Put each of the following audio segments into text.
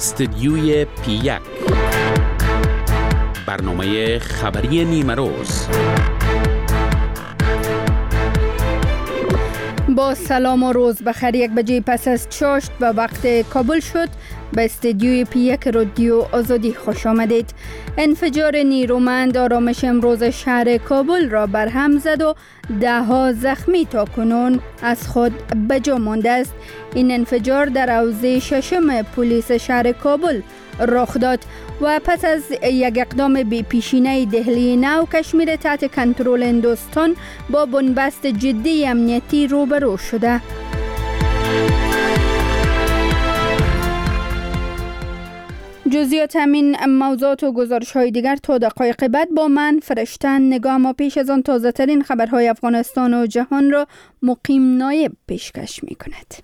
استدیوی P1 برنامه خبری نیمه روز. با سلام و روز بخیر. 1 بجه پس از چاشت و وقت کابل شد. به استدیوی P1 رادیو آزادی خوش آمدید. انفجار نیرومند آرامش امروز شهر کابل را برهم زد و 10 زخمی تا کنون از خود به جا مانده است. این انفجار در حوزه ششم پلیس شهر کابل رخ داد و پس از یک اقدام بی‌پیشینه دهلی نو، کشمیر تحت کنترل هندوستان با بنبست جدی امنیتی روبرو شده. جزئیات همین موضوعات و گزارش‌های دیگر تا دقایق بعد با من فرشته نگاه. ما پیش از آن تازه ترین خبرهای افغانستان و جهان را مقیم نایب پیشکش می‌کند.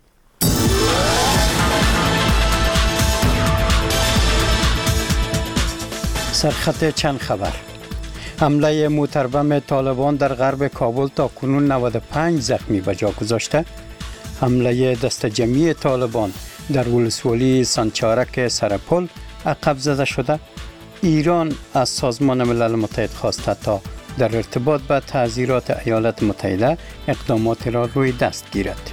سرخط چند خبر. حمله موتربم طالبان در غرب کابل تا کنون 95 زخمی به جا گذاشته. حمله دست جمعی طالبان در ولسوالی سانچارک سرپل عقب زده شده. ایران از سازمان ملل متحد خواسته تا در ارتباط با تعزیرات ایالات متحده اقدامات را روی دست گیرد.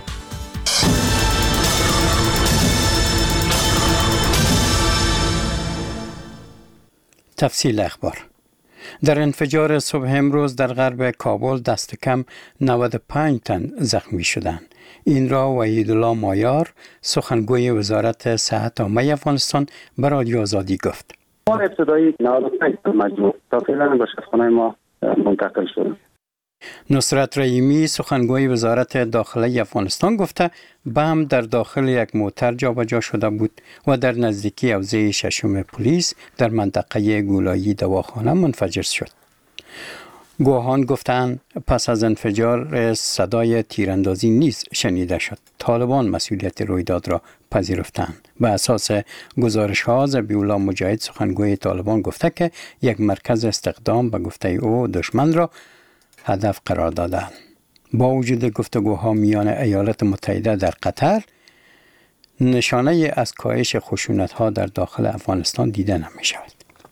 تفصیل اخبار. در انفجار صبح امروز در غرب کابل دست کم 95 تن زخمی شدند. این را وحیدالله مایار، سخنگوی وزارت صحت عامه افغانستان، به رادیو آزادی گفت. ابتدایی 95 تن مجموع تا فعلا به شفاخانه ما منتقل شدند. نصرت رحیمی، سخنگوی وزارت داخله افغانستان، گفته بم در داخل یک موتر جابجا شده بود و در نزدیکی حوزه ششم پلیس در منطقه گولایی دواخانه منفجر شد. گواهان گفتند پس از انفجار صدای تیراندازی نیز شنیده شد. طالبان مسئولیت رویداد را پذیرفتند. به اساس گزارش‌ها ذبیح‌الله مجاهد، سخنگوی طالبان، گفته که یک مرکز استخدام به گفته او دشمن را هدف قرار دادند. با وجود گفتگوها میان ایالات متحده در قطر، نشانه از کاهش خشونت‌ها در داخل افغانستان دیده نمی‌شود.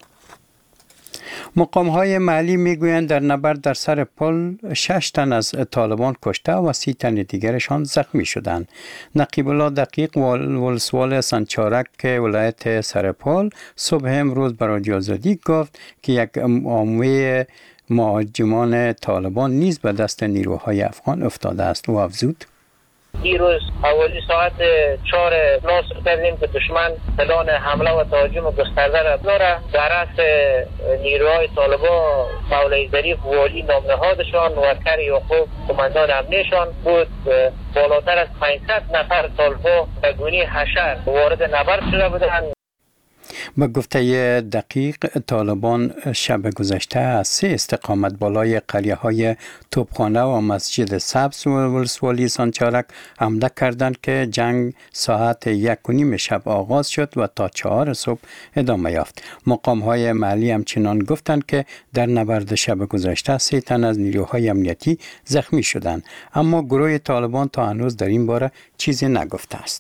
مقام‌های محلی میگویند در نبرد در سر پل 6 تن از طالبان کشته و 30 تن دیگرشان زخمی شدند. نقیب الله دقیق، ولسوال سانچارک ولایت سرپل، صبح امروز به رادیو آزادی گفت که یک عامه مهاجمان طالبان نیز به دست نیروهای افغان افتاده است. و افزود دیروز حوالی ساعت 4 نصف کردیم که دشمن پلان حمله و تهاجم گسترده را داره. در رأس نیروهای طالبان مولای ظریف والی نام نهادشان و کر یعقوب قماندان امنیشان بود. بالاتر از 500 نفر طالبان به گونه حشر وارد نبرد شده بودند. به گفته دقیق، طالبان شب گذشته از 3 استقامت بالای قریه‌های توپخانه و مسجد سبز و ولسوالی سانچارک حمله کردند که جنگ ساعت 1:30 شب آغاز شد و تا 4 صبح ادامه یافت. مقام‌های محلی همچنان گفتند که در نبرد شب گذشته 3 تن از نیروهای امنیتی زخمی شدند، اما گروه طالبان تا هنوز در این باره چیزی نگفته است.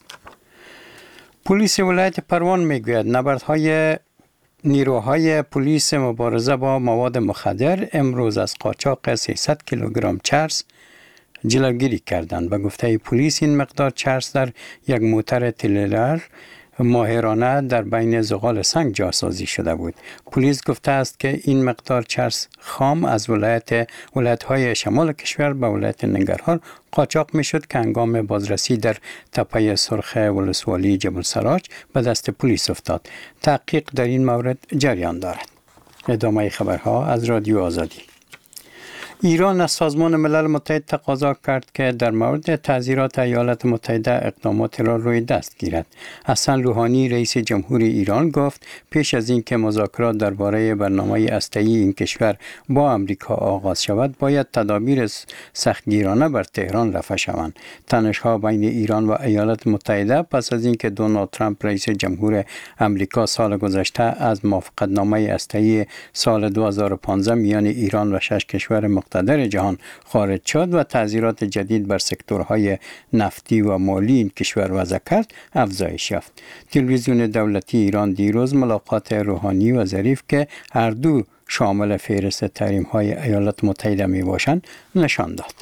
پلیس ولایت پروان میگوید نبردهای نیروهای پلیس مبارزه با مواد مخدر امروز از قاچاق 300 کیلوگرم چرس جلوگیری کردند. به گفته پلیس این مقدار چرس در یک موتر تریلر ماهرانه در بین زغال سنگ جاسازی شده بود. پلیس گفته است که این مقدار چرس خام از ولایت‌های شمال کشور به ولایت ننگرهار قاچاق می‌شد که هنگام بازرسی در تپه سرخ ولسوالی جبل سراج به دست پلیس افتاد. تحقیق در این مورد جریان دارد. ادامه خبرها از رادیو آزادی. ایران از سازمان ملل متحد تقاضا کرد که در مورد تعزیرات ایالات متحده اقدامات را روی دست گیرد. حسن روحانی، رئیس جمهوری ایران، گفت پیش از اینکه مذاکرات درباره برنامه هسته‌ای این کشور با آمریکا آغاز شود، باید تدابیر سختگیرانه بر تهران رفع شوند. تنش‌ها بین ایران و ایالات متحده پس از اینکه دونالد ترامپ رئیس جمهور آمریکا سال گذشته از موافقتنامه هسته‌ای سال 2015 میان ایران و 6 کشور مختلف مقتدر جهان خارج شد و تعذیرات جدید بر سکتورهای نفتی و مالی این کشور وضع کرد افزایش یافت. تلویزیون دولتی ایران دیروز ملاقات روحانی و ظریف که هر دو شامل فهرست تحریم‌های ایالات متحده می باشند نشان داد.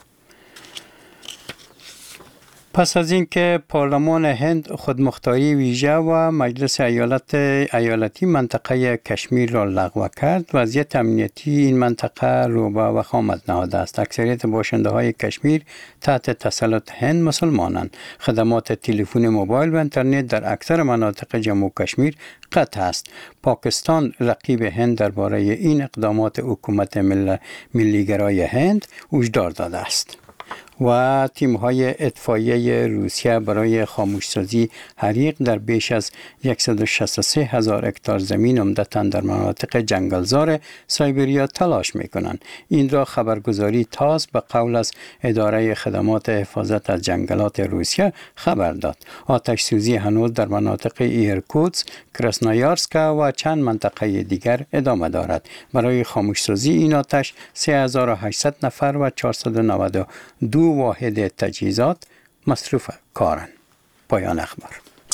پس از اینکه پارلمان هند خودمختاری ویژه و مجلس ایالتی منطقه کشمیر را لغو کرد، وضعیت امنیتی این منطقه رو به وخامت نهاده است. اکثریت باشنده های کشمیر تحت تسلط هند مسلمانند. خدمات تلفن موبایل و اینترنت در اکثر مناطق جموں و کشمیر قطع است. پاکستان رقیب هند درباره این اقدامات حکومت ملیگرای هند هشدار داده است. و تیم‌های اطفائیه روسیه برای خاموشسازی حریق در بیش از 163,000 هکتار زمین عمدتاً در مناطق جنگلزار سایبریا تلاش می‌کنند. این را خبرگزاری تاس به قول از اداره خدمات حفاظت از جنگلات روسیه خبر داد. آتش سوزی هنوز در مناطق ایرکوتسک، کراسنایارسک و چند منطقه دیگر ادامه دارد. برای خاموشسازی این آتش 3800 نفر و 492 واحد تجهیزات مصروف کارند. پایان اخبار.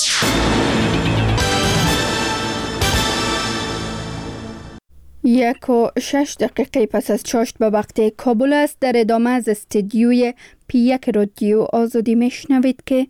1:06 پس از چاشت به وقت کابل است. در ادامه از استدیوی P1 رادیو آزادی میشنوید که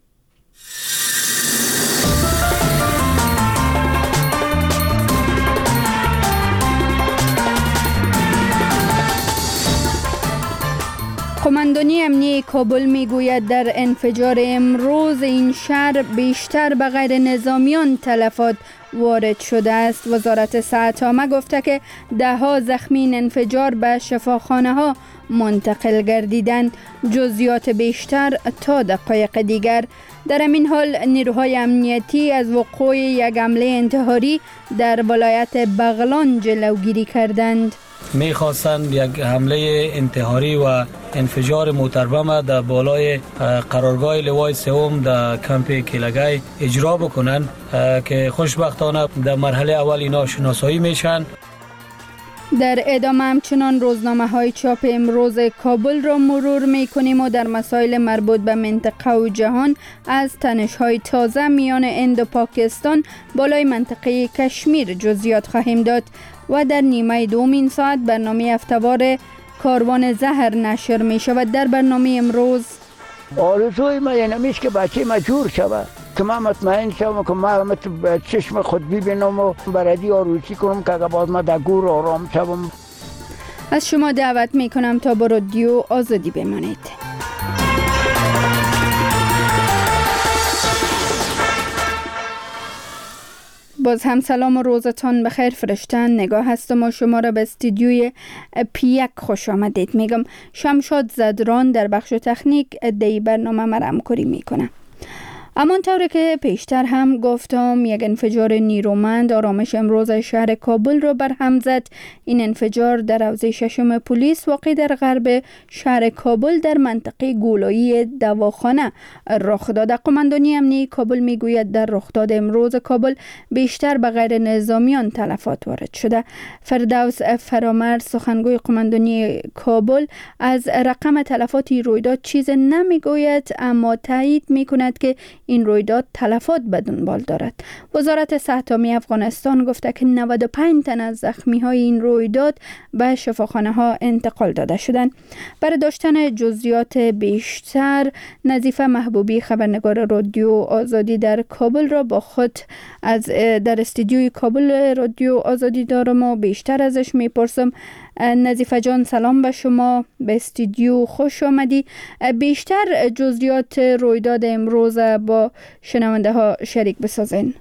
قماندانی امنیه کابل میگوید در انفجار امروز این شهر بیشتر به غیر نظامیان تلفات وارد شده است. وزارت صحت عامه گفته که 10 زخمی این انفجار به شفاخانه ها منتقل گردیدند. جزئیات بیشتر تا دقایق دیگر. در این حال نیروهای امنیتی از وقوع یک حمله انتحاری در ولایت بغلان جلوگیری کردند. می‌خواستند یک حمله انتحاری و انفجار موتربم در بالای قرارگاه لوای سوم در کمپ کلگای اجرا بکنند که خوشبختانه در مرحله اول اینا شناسایی میشن. در ادامه همچنان روزنامه های چاپ امروز کابل را مرور می کنیم و در مسائل مربوط به منطقه و جهان از تنش های تازه میان هند و پاکستان بالای منطقه کشمیر جزئیات خواهیم داد و در نیمه دوم این ساعت برنامه هفته‌وار کاروان زهر نشر می شود. در برنامه امروز آرزوی من این همیست که بچه ما جور شود که من مطمئن شوم که من چشم خود ببینم و برادی آروسی کنم که اگر باز من در گور آرام شوم. از شما دعوت می کنم تا با رادیو آزادی بمانید. باز هم سلام و روزتان بخیر فرشتن. نگاه هستم و شما را به استودیوی P1 خوش آمدید میگم. شمشاد زدران در بخش تکنیک دی برنامه مرا همکاری میکنه. همانطور که پیشتر هم گفتم یک انفجار نیرومند آرامش امروز شهر کابل را برهم زد. این انفجار در حوزه ششم پلیس واقع در غرب شهر کابل در منطقه گولایی دواخانه رخ داد. قماندانی امنیه کابل میگوید در رخداد امروز کابل بیشتر به غیر نظامیان تلفات وارد شده. فردوس فرامرد سخنگوی قماندانی کابل از رقم تلفاتی رویداد چیز نمیگوید، اما تایید میکند که این رویداد تلفات به دنبال دارد. وزارت صحت عامه افغانستان گفته که 95 تن از زخمی های این رویداد به شفاخانه ها انتقال داده شدند. برای داشتن جزئیات بیشتر نظیفه محبوبی خبرنگار رادیو آزادی در کابل را با خود از در استودیوی کابل رادیو آزادی دارم و بیشتر ازش میپرسم. نظیفه جان سلام به شما، به استودیو خوش آمدی. بیشتر جزئیات رویداد امروز با شنونده ها شریک بسازین.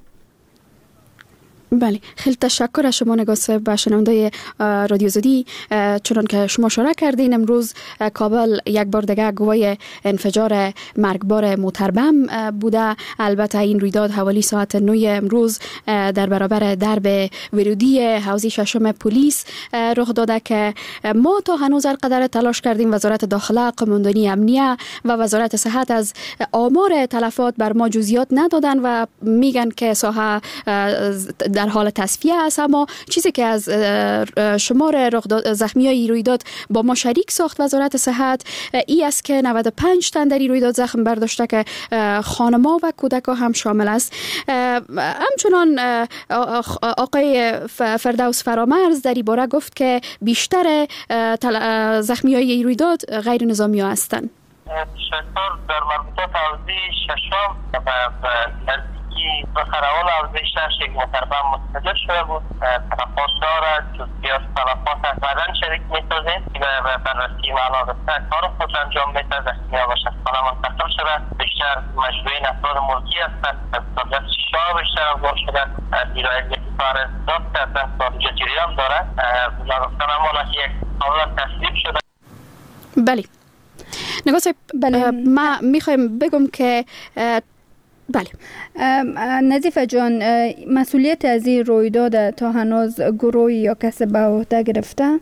بله، خیلی تشکر از شما نگاه صاحب و شنونده رادیو آزادی. چون که شما اشاره کردین امروز کابل یک بار دیگه گواه انفجار مرگبار موتربم بوده. البته این رویداد حوالی ساعت 9 امروز در برابر درب ورودی حوزه ششم پلیس رخ داده که ما تا هنوز هر قدر تلاش کردیم. وزارت داخله، قماندانی امنیه و وزارت صحت از آمار تلفات بر ما جزئیات ندادن و میگن که ساحه در حال تصفیه است. اما چیزی که از شمار زخمیای رویداد با ما شریک ساخت وزارت صحت ای است که 95 تن در رویداد زخم برداشته که خانما و کودکان هم شامل است. همچنان آقای فردوس فرامرز در این باره گفت که بیشتر زخمیای رویداد غیر نظامی ها هستند. شطور در مربوطات حوزه ششم و نزدیکی بخراول حوزه شش یک متربم مستجر شده بود. تلفات دارد، جزئیات تلفات بدن شریک می‌سازیم و بررسی معلومات کار خود انجام می‌دهد. زخمی‌ها به شخصخانه منتقل شده. بیشتر مجموعه افراد ملکی هستند. دولت شاه بیشتر افغان شده. دیرای کار داد کردن خارجه جریان دارد. گفتن اما یک قابل تصویب شده. بله نگاه صاحب، ما میخوایم بگم که بله نظیفه جان، مسئولیت از این رویداد تا هنوز گروهی یا کسی به عهده گرفته؟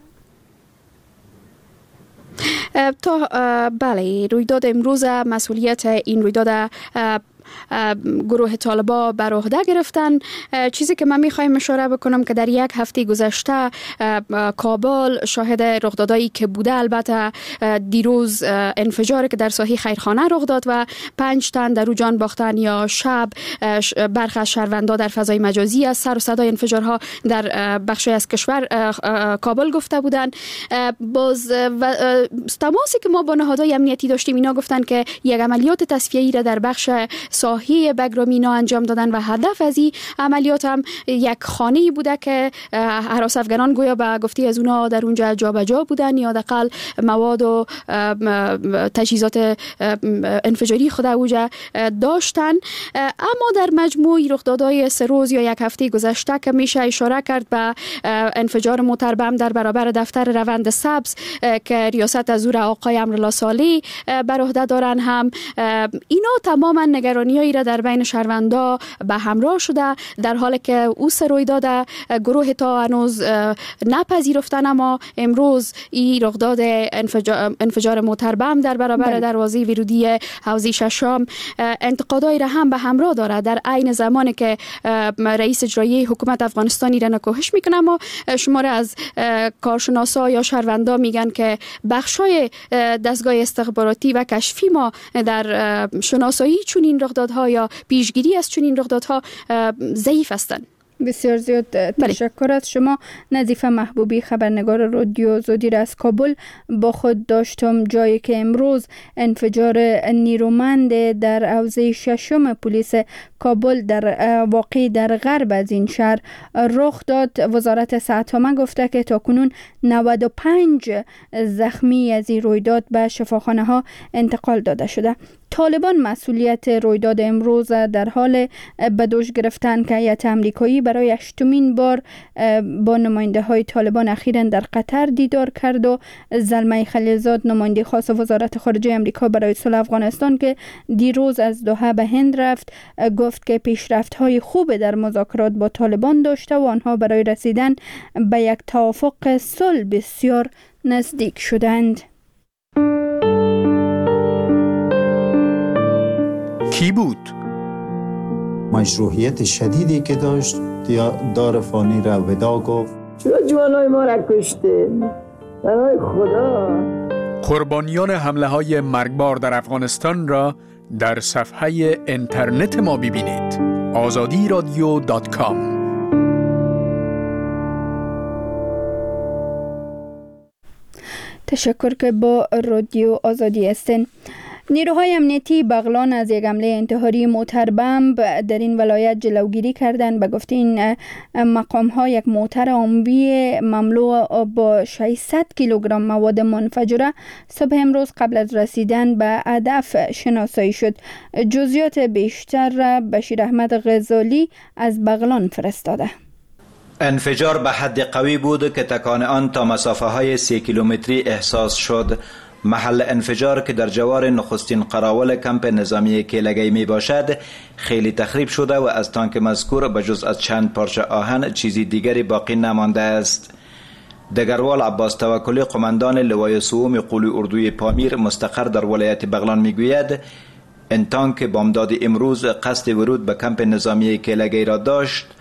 بله، رویداد امروز مسئولیت این رویداد گروه طالبا بر عهده گرفتن. چیزی که من میخوایم اشاره بکنم که در یک هفته گذشته کابل شاهد رخدادایی که بوده، البته دیروز انفجاری که در ساحه خیرخانه رخ داد و 5 تن در او جان باختن یا شب برخی از شهروندان در فضای مجازی از سر و صدای انفجارها در بخشی از کشور کابل گفته بودند. باز تماسی که ما با نهادهای امنیتی داشتیم، اینا گفتن که یک عملیات تصفیه‌ای را در بخش ساحه بگرامینا انجام دادن و هدف از این عملیات هم یک خانه‌ای بوده که هراس افغانان گویا به گفته از اونا در اونجا جابجا بودن یا حداقل مواد و تجهیزات انفجاری خود اونجا داشتن. اما در مجموع رخدادهای 3 روز یا یک هفته گذشته که میشه اشاره کرد به انفجار موتربم در برابر دفتر روند سبز که ریاست از زور آقای امرالله صالح بر عهده دارن، هم اینا تماما نگرانی‌هایی را در بین شهروندا به همراه شده، در حالی که او رویداد گروه تا هنوز نپذیرفتن. اما امروز این رخداد انفجار موتربم در برابر دروازه ورودی حوزه ششم انتقادایی را هم به همراه دارد، در عین زمانی که رئیس اجرایی حکومت افغانستانی را نکوهش میکنه. اما شماره از کارشناسا یا شهروندا میگن که بخشای دستگاه استخباراتی و کشفی ما در شناسایی چنین رخدادها یا پیشگیری از چنین رخدادها ضعیف هستند. بسیار زیاد تشکر از شما. نظیفه محبوبی، خبرنگار رادیو زودی را از کابل با خود داشتم، جایی که امروز انفجار نیرومند در حوزه ششم پلیس کابل در واقع در غرب از این شهر رخ داد. وزارت صحت هم گفته که تاکنون 95 زخمی از این رویداد به شفاخانه ها انتقال داده شده. طالبان مسئولیت رویداد امروز در حال به دوش گرفتن که هیئت آمریکایی برای 8مین بار با نماینده های طالبان اخیراً در قطر دیدار کرد و زلمه خلیلزاد، نماینده خاص وزارت خارجه آمریکا برای صلح افغانستان که دیروز از دوحه به هند رفت، گفت که پیشرفت‌های خوب در مذاکرات با طالبان داشته و آنها برای رسیدن به یک توافق صلح بسیار نزدیک شدند. کی بود؟ مشروعیت شدیدی که داشت دار فانی را ودا گفت. چرا جوانای ما را کشته؟ برای خدا. قربانیان حمله های مرگبار در افغانستان را در صفحه اینترنت ما ببینید. azadiradio.com. تشکر که با رادیو آزادی هستین. نیروهای امنیتی بغلان از یک حمله انتحاری موتر بمب در این ولایت جلوگیری کردند. به گفته این مقام ها یک موتر آمبی مملو با 600 کیلوگرم مواد منفجره صبح امروز قبل از رسیدن به هدف شناسایی شد. جزئیات بیشتر را بشیر احمد غزالی از بغلان فرستاده. انفجار به حد قوی بود که تکان آن تا مسافه های 3 کیلومتری احساس شد. محل انفجار که در جوار نخستین قراول کمپ نظامی کیلگی می باشد خیلی تخریب شده و از تانک مذکور به جز از چند پارچه آهن چیزی دیگری باقی نمانده است. دگروال عباس توکلی، قماندان لوای سوم قولی اردوی پامیر مستقر در ولایت بغلان می گوید این تانک بامداد امروز قصد ورود به کمپ نظامی کیلگی را داشت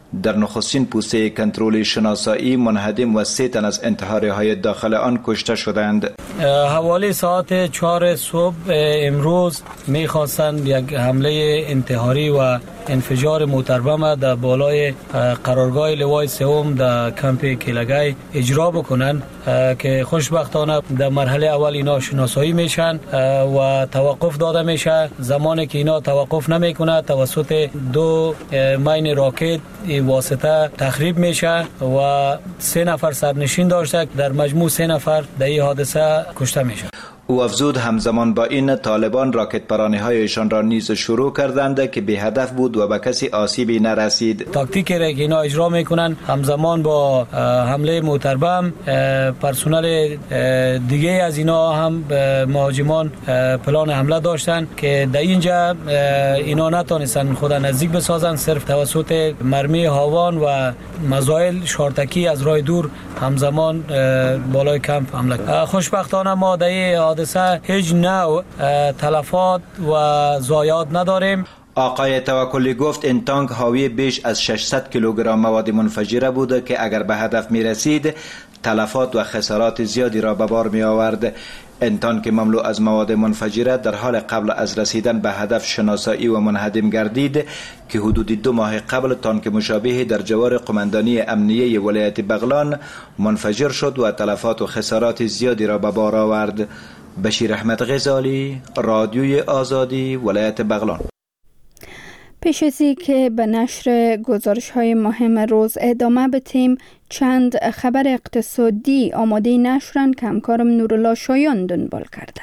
در نخستین پوسته کنترل شناسایی منهدم و 3 تن از انتحاری‌های داخل آن کشته شدند. حوالی ساعت 4 صبح امروز می‌خواستند یک حمله انتحاری و انفجار موتربم در بالای قرارگاه لوای سوم در کمپ کیلگای اجرا بکنند که خوشبختانه در مرحله اول اینا شناسایی میشن و توقف داده میشه. زمانی که اینا توقف نمیکنه توسط 2 مین راکت واسطه تخریب میشه و 3 نفر سرنشین داشته، در مجموع 3 نفر در این حادثه کشته میشه. او افزود همزمان با این طالبان راکت پرانی‌هایشان را نیز شروع کردند که به هدف بود و به کسی آسیبی نرسید. تاکتیکی را که اینا اجرا میکنن همزمان با حمله موتربم پرسنل دیگه از اینا هم مهاجمان پلان حمله داشتن که در اینجا اینا نتونستن خود نزدیک بسازن، صرف توسط مرمی هاوان و مزایل شارتکی از راه دور همزمان بالای کمپ حمله کرد. خوشبختانه ما در این حادثه هیچ نوع تلفات و ضایعات نداریم. آقای توکلی گفت این تانک حاوی بیش از 600 کیلوگرم مواد منفجره بود که اگر به هدف می رسید تلفات و خسارات زیادی را به بار می آورد. این تانک مملو از مواد منفجره در حال قبل از رسیدن به هدف شناسایی و منهدم گردید که حدود 2 ماه قبل تانک مشابهی در جوار قماندانی امنیه ولایت بغلان منفجر شد و تلفات و خسارات زیادی را به بار آورد. بشیر احمد غزالی، رادیوی آزادی، ولایت بغلان. پیش از که به نشر گزارش‌های مهم روز ادامه بدیم، چند خبر اقتصادی آماده نشرن که همکارم نورالله شایان دنبال کرده.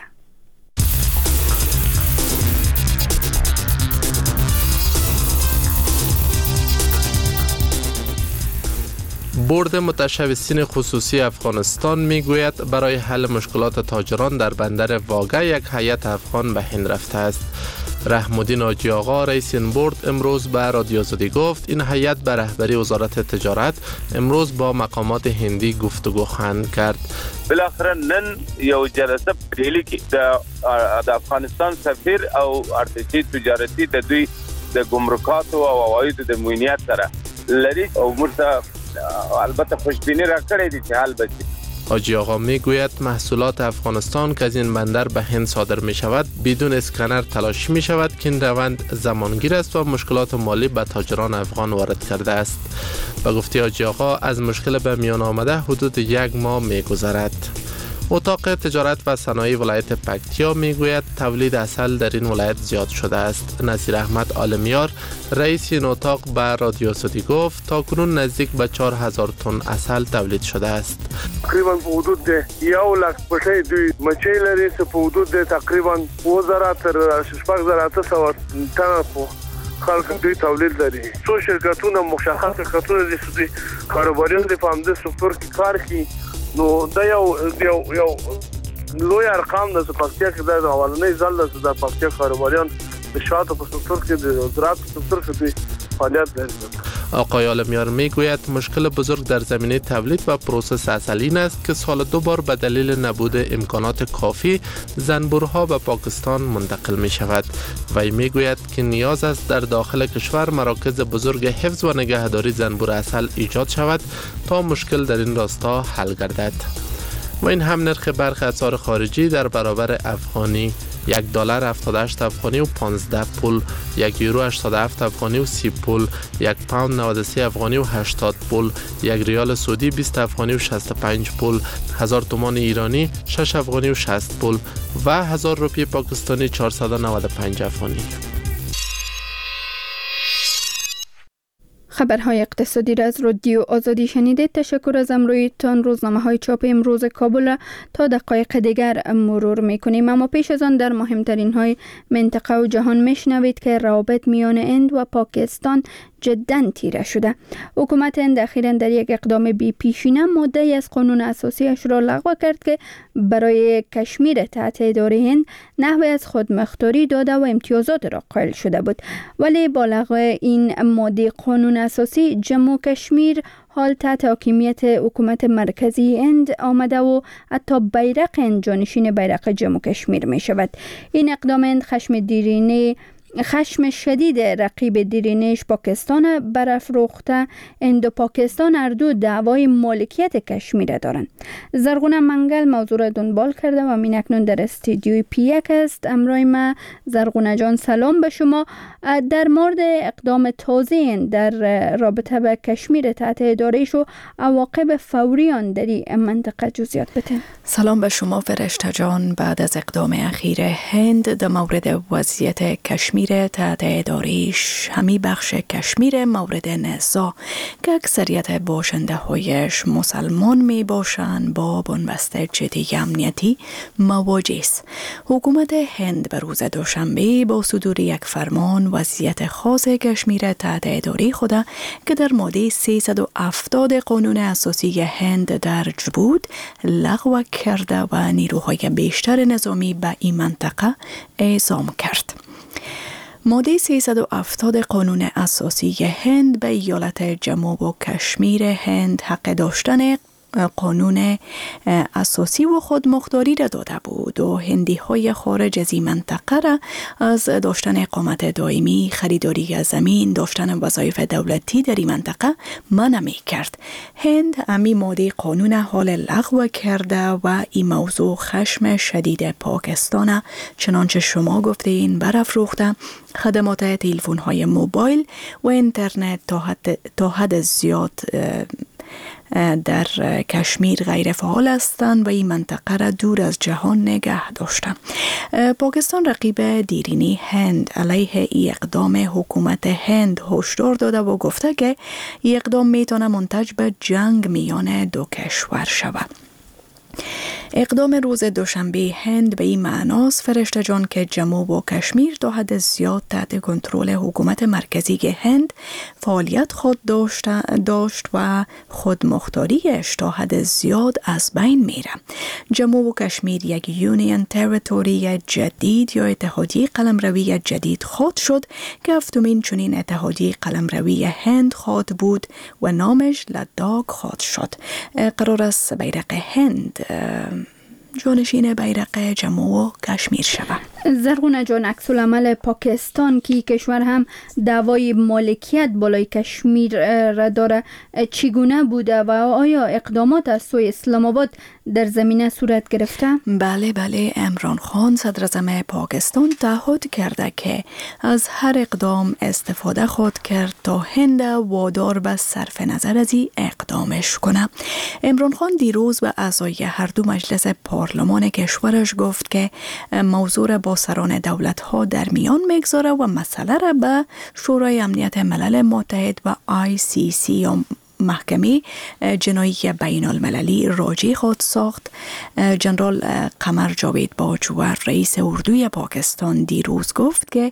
بورد متشبثین خصوصی افغانستان میگوید برای حل مشکلات تاجران در بندر واگه یک هیئت افغان به هند رفته است. رحم‌الدین حاجی آقا رئیس این بورد امروز به رادیو آزادی گفت این هیئت به رهبری وزارت تجارت امروز با مقامات هندی گفتگو خواهند کرد. بالاخره نن یو جلسه پریلی کې د افغانستان سفیر او ارتشي تجارتي د دوی د ګمرکات او عواید د موینیت سره لري او مرته البته خوشبینی را کړی دي چې حل بشي. حاجی آقا میگوید محصولات افغانستان که از این بندر به هند صادر می شود بدون اسکنر تلاشی می شود که این روند زمانگیر است و مشکلات مالی به تاجران افغان وارد کرده است. به گفته حاجی آقا از مشکل به میان آمده حدود 1 ماه می گذرد. اتاق تجارت و صنایع ولایت پکتیا میگوید تولید عسل در این ولایت زیاد شده است. نصیر احمد عالمیار رئیس این اتاق به رادیو آزادی گفت تاکنون نزدیک به 4000 تن عسل تولید شده است. تقریبا په حدود د 1 لک پټۍ دوی مچۍ لري چې په حدود د تقریبا 2000 تر 6800 تن په خلک دوی تولید لري. څو شرکتونه مشخص شرکتونه دي چې کاروباریان د فامده سکتور کې کار کوي نو دا یو لوی ارقام د پکتیا کې د اولنې ځل د پکتیا کاروباریان به شاته په سکتور کې د زراعت سکتور کې فعالیت لري. آقای عالمیار میگوید مشکل بزرگ در زمینه تولید و پروسس عسل این است که سال 2 بار به دلیل نبود امکانات کافی زنبورها به پاکستان منتقل می شود. وی میگوید که نیاز است در داخل کشور مراکز بزرگ حفظ و نگهداری زنبور عسل ایجاد شود تا مشکل در این راستا حل گردد. و این هم نرخ برخی اسعار خارجی در برابر افغانی: $1 78 افغانی و 15 پول، 1 یورو 87 افغانی و 30 پول، 1 پوند 93 افغانی و 80 پول، 1 ریال سعودی 20 افغانی و 65 پول، 1000 تومان ایرانی 6 افغانی و 60 پول و 1000 روپیه پاکستانی 495 افغانی. خبرهای اقتصادی را از رادیو آزادی شنیدید. تشکر از امرویتان. روزنامه‌های چاپ امروز کابل تا دقایق دیگر مرور می‌کنیم، اما پیش از آن در مهمترین های منطقه و جهان میشنوید که روابط میان هند و پاکستان جداً تیره شده. حکومت هند اخیراً در یک اقدام بی پیشینه ماده‌ای از قانون اساسیش را لغو کرد که برای کشمیر تحت اداره هند نحوی از خودمختاری داده و امتیازات را قائل شده بود، ولی با لغو این ماده قانون اساسی جموں و کشمیر حال تحت حاکمیت حکومت مرکزی هند آمده و حتی بیرق هند جانشین بیرق جموں و کشمیر می شود. این اقدام هند خشم دیرینه خشم شدید رقیب دیرینش پاکستان برافروخته. هند و پاکستان هر دو دعوای مالکیت کشمیر دارند. زرغونه منگل موضوع را دنبال کرده و من اکنون در استودیوی پی1 است. امروز ما زرغونه جان سلام به شما. در مورد اقدام تازه در رابطه به کشمیر تحت اداره‌اش و عواقب فوری آن در این منطقه جزئیات بده. سلام به شما فرشته جان. بعد از اقدام اخیر هند در مورد وضعیت کشمیر تحت اداره‌اش، همی بخش کشمیر مورد نزاع که اکثریت باشنده هایش مسلمان می باشند با بنبست جدی امنیتی مواجه است. حکومت هند به روز دوشنبه با صدور یک فرمان وضعیت خاص کشمیر تحت اداره خود که در ماده 370 قانون اساسی هند درج بود لغو کرده و نیروهای بیشتر نظامی به این منطقه اعزام کرد. ماده 370 قانون اساسی هند به ایالت جموں و کشمیر هند حق داشتن قانون اساسی و خودمختاری را داده بود و هندی های خارج از این منطقه را از داشتن اقامت دائمی، خریداری از زمین، داشتن وظایف دولتی در این منطقه منع می کرد. هند امی ماده قانون حال لغو کرده و این موضوع خشم شدید پاکستان چنانچه شما گفتین برافروخته. خدمات تلفن های موبایل و اینترنت تا حد زیاد در کشمیر غیر فعال هستند و این منطقه را دور از جهان نگه داشتند. پاکستان رقیب دیرینی هند علیه ای اقدام حکومت هند هشدار داده و گفته که ای اقدام میتونه منتج به جنگ میان دو کشور شود. اقدام روز دوشنبه هند به این معناست فرشته جان که جموں و کشمیر تا حد زیاد تحت کنترل حکومت مرکزی هند فعالیت خود داشت و خودمختاریش تا حد زیاد از بین میره. جموں و کشمیر یک یونین تریتوری جدید یا اتحادیه قلمروی جدید خود شد که هفتمین چنین اتحادیه قلمروی هند خود بود و نامش لداخ خود شد. قرار است بیرق هند جانشین بیرق جموں و کشمیر شود. زرغونه جان، عکس العمل پاکستان که کشور هم دعوای مالکیت بالای کشمیر را داره چگونه بوده و آیا اقدامات از سوی اسلام آباد در زمینه صورت گرفته؟ بله، عمران خان صدر اعظم پاکستان تعهد کرده که از هر اقدام استفاده خود کرد تا هند وادار به صرف نظر از این اقدامش کنه. عمران خان دیروز به اعضای هر دو مجلس پارلمان کشورش گفت که موضوع را با سران دولت ها در میان میگذاره و مسئله را به شورای امنیت ملل متحد و ICC یا محکمه جنایی بین المللی راجع خود ساخت. جنرال قمر جاوید باجوور رئیس اردوی پاکستان دیروز گفت که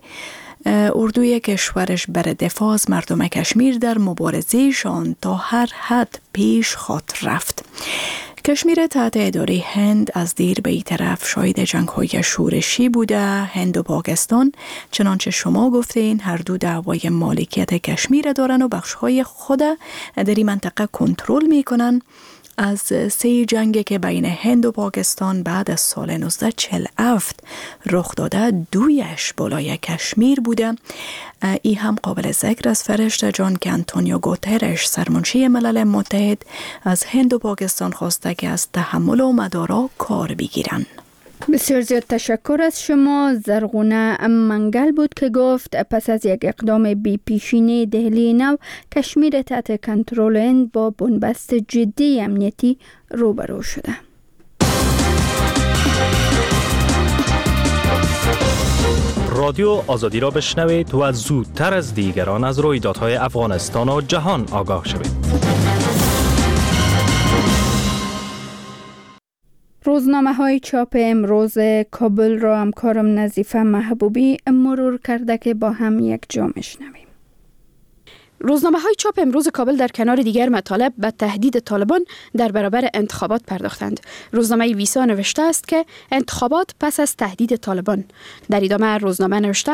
اردوی کشورش بر دفاع از مردم کشمیر در مبارزهشان تا هر حد پیش خود رفت. کشمیر تحت اداره هند از دیر به این طرف شاهد جنگ‌های شورشی بوده. هند و پاکستان چنانچه شما گفتین هر دو دعوای مالکیت کشمیر دارن و بخش‌های خود در این منطقه کنترل می‌کنن. از 3 جنگ که بین هند و پاکستان بعد از سال 1947 رخ داده 2 بالای کشمیر بوده. ای هم قابل ذکر است فرشته جان که آنتونیو گوترش سرمنشی ملل متحد از هند و پاکستان خواسته که از تحمل و مدارا کار بگیرن. بسیار زیاد تشکر از شما. زرغونه منگل بود که گفت پس از یک اقدام بی پیشینه دهلی نو کشمیر تحت کنترل هند با بنبست جدی امنیتی روبرو شده. رادیو آزادی را بشنوید و زودتر از دیگران از رویدادهای افغانستان و جهان آگاه شوید. روزنامه های چاپ امروز کابل را همکارم نظیفه محبوبی مرور کرده که با هم یک جا میشنویم. روزنامه های چاپ امروز کابل در کنار دیگر مطالب به تهدید طالبان در برابر انتخابات پرداختند. روزنامه ویسا نوشته است که انتخابات پس از تهدید طالبان. در ادامه روزنامه نوشته است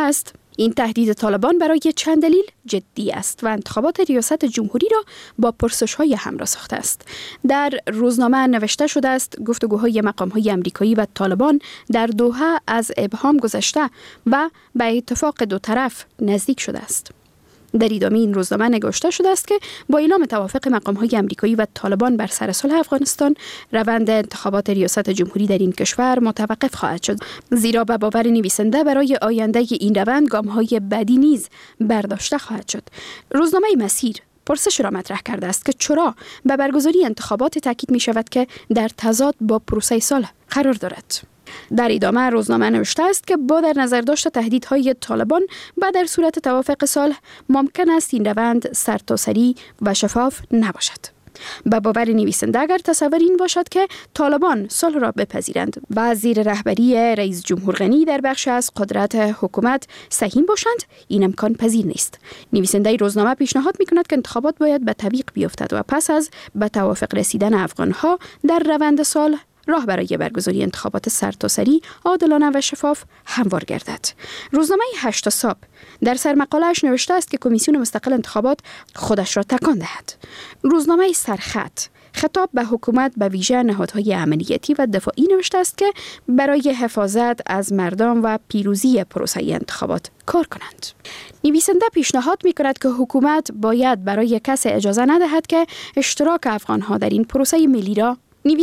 این تهدید طالبان برای چند دلیل جدی است و انتخابات ریاست جمهوری را با پرسش‌های همراه ساخته است. در روزنامه نوشته شده است گفتگوهای مقام‌های آمریکایی و طالبان در دوحه از ابهام گذشته و به اتفاق دو طرف نزدیک شده است. در ادامه این روزنامه نگاشته شده است که با اعلام توافق مقام‌های آمریکایی و طالبان بر سر صلح افغانستان، روند انتخابات ریاست جمهوری در این کشور متوقف خواهد شد، زیرا به باور نویسنده برای آینده این روند گام‌های بعدی نیز برداشته خواهد شد. روزنامه مسیر پرسش را مطرح کرده است که چرا به برگزاری انتخابات تاکید می شود که در تضاد با پروسه صلح قرار دارد. در ادامه روزنامه نوشته است که با در نظر داشت تهدیدهای طالبان و در صورت توافق صلح ممکن است این روند سرتاسری و شفاف نباشد. به باور نویسنده اگر تصور این باشد که طالبان صلح را بپذیرند و زیر رهبری رئیس جمهور غنی در بخش از قدرت حکومت سهیم باشند، این امکان پذیر نیست. نویسنده روزنامه پیشنهاد می‌کند که انتخابات باید به تعویق بیفتد و پس از به توافق رسیدن افغان‌ها در روند صلح راه برای برگزاری انتخابات سرتاسری، عادلانه و شفاف هموار گردد. روزنامه 8 صبح در سرمقاله‌اش نوشته است که کمیسیون مستقل انتخابات خودش را تکان دهد. روزنامه سرخط خطاب به حکومت به ویژه نهادهای امنیتی و دفاعی نوشته است که برای حفاظت از مردم و پیروزی پروسه انتخابات کار کنند. نویسنده پیشنهاد می‌کند که حکومت باید برای کسی اجازه ندهد که اشتراک افغان‌ها در این پروسه ملی را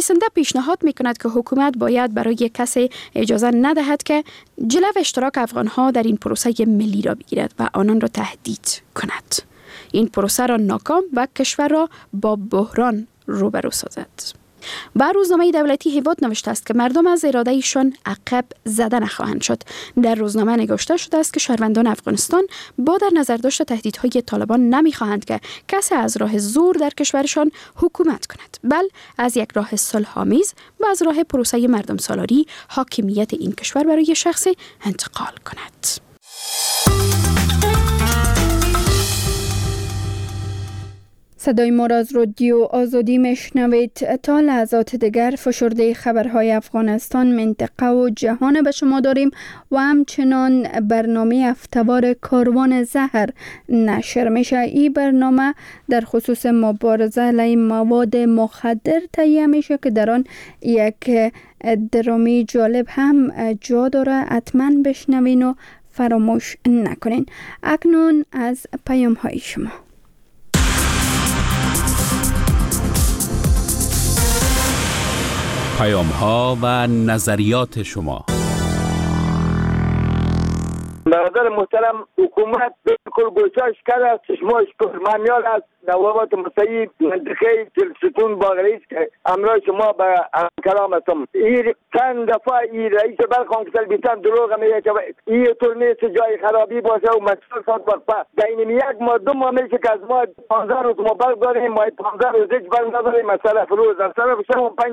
اجازه ندهد که جلو اشتراک افغان‌ها در این پروسه ملی را بگیرد و آنان را تهدید کند. این پروسه را ناکام و کشور را با بحران روبرو سازد. و روزنامه دولتی هیواد نوشته است که مردم از ارادهشان عقب زده نخواهند شد. در روزنامه نگاشته شده است که شهروندان افغانستان با در نظر داشت تهدیدهای طالبان نمیخواهند که کسی از راه زور در کشورشان حکومت کند، بل از یک راه صلح‌آمیز و از راه پروسه مردم سالاری حاکمیت این کشور برای شخصی انتقال کند. صدای ما را از رادیو آزادی میشنوید. تا لحظات دیگر فشرده خبرهای افغانستان، منطقه و جهان به شما داریم و همچنان برنامه هفته‌وار کاروان زهر نشر میشه. این برنامه در خصوص مبارزه علیه مواد مخدر تهیه میشه که در آن یک درامی جالب هم جا داره. حتما بشنوین و فراموش نکنین. اکنون از پیام های شما. پیام‌ها و نظریات شما. برادر محترم، حکومت بالکل گوشش کرده، چشماش پرمانیال است. نوابت متحد منطقه تلستون باغریز که امروز شما به کلام هستم. این چند دفعه این رئیس بلخان که بیتن دروغ میگه که این طور نیست جای خرابی باشه و مسئول سات وقفه دینیم یک ما دو معامل که از ما 15 روز مبارک داریم، ما 15 روز هیچ بر نداریم. مسئله فروز از طرف شما 5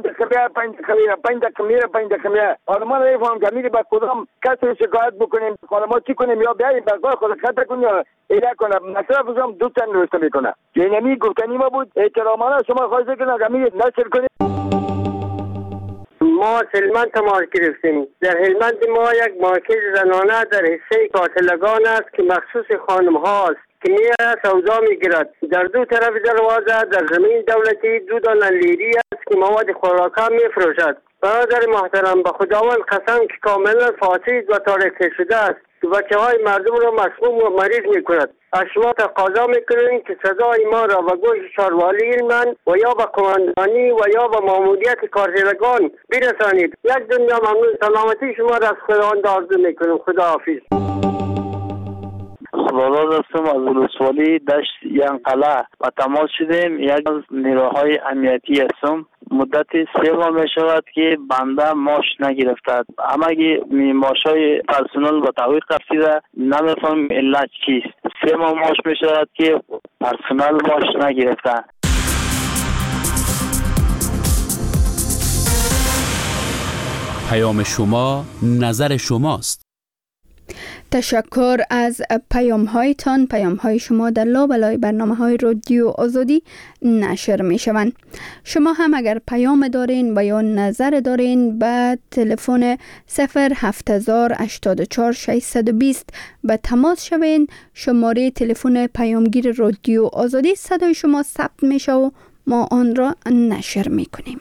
دقیقه حالا ما نمیفهم که میری با کدام کسی شکایت بکنیم، حالا ما چی کنیم؟ یا بیاییم بگاه خود خطر کنیم یا ایده کنم. مسئله فروزم دو تن روسته میکنه. اینمی گفتنی ما بود. احترامانه شما خواهش کنم که میگید نشر کنید. ما هلمند تماس گرفتیم. در هلمند ما یک مرکز زنانه در حصه قاتلگان است که مخصوص خانم هاست که میره سودا میگیرد. در دو طرف دروازه در زمین دولتی دو دانه لیری است که مواد خوراکا میفروشد. برادر محترم، به خداوند قسم که کاملا فاسد و تاریخی شده است. بچه های مردم را مسموم و مریض می کند. از شما تقاضا میکنیم که صدای ما را به گوش شاروالی علمند و یا به قماندانی و یا به ماموریت کارگران برسانید. یک دنیا ممنون. سلامتی شما را از خداوند آرزو میکنیم. خدا حافظ. خداداد هستم از ولسوالی دشت ینقله و تماس شدیم. یک از نیروهای امنیتی هستم. مدت 3 ماه می شود که بنده ماش نگرفته. همگی ماشای پرسنل با تعویق رسیده. نمیفهم علت چیست. 3 ماه ماش می شود که پرسنل ماش نگرفته. پیام شما نظر شماست. تشکر از پیام های شما در لابلای برنامه های رادیو آزادی نشر می شوند. شما هم اگر پیام دارین و یا نظر دارین به تلفن 07084 به تماس شوین. شماره تلفن پیامگیر رادیو آزادی صدای شما ثبت می شود و ما آن را نشر می کنیم.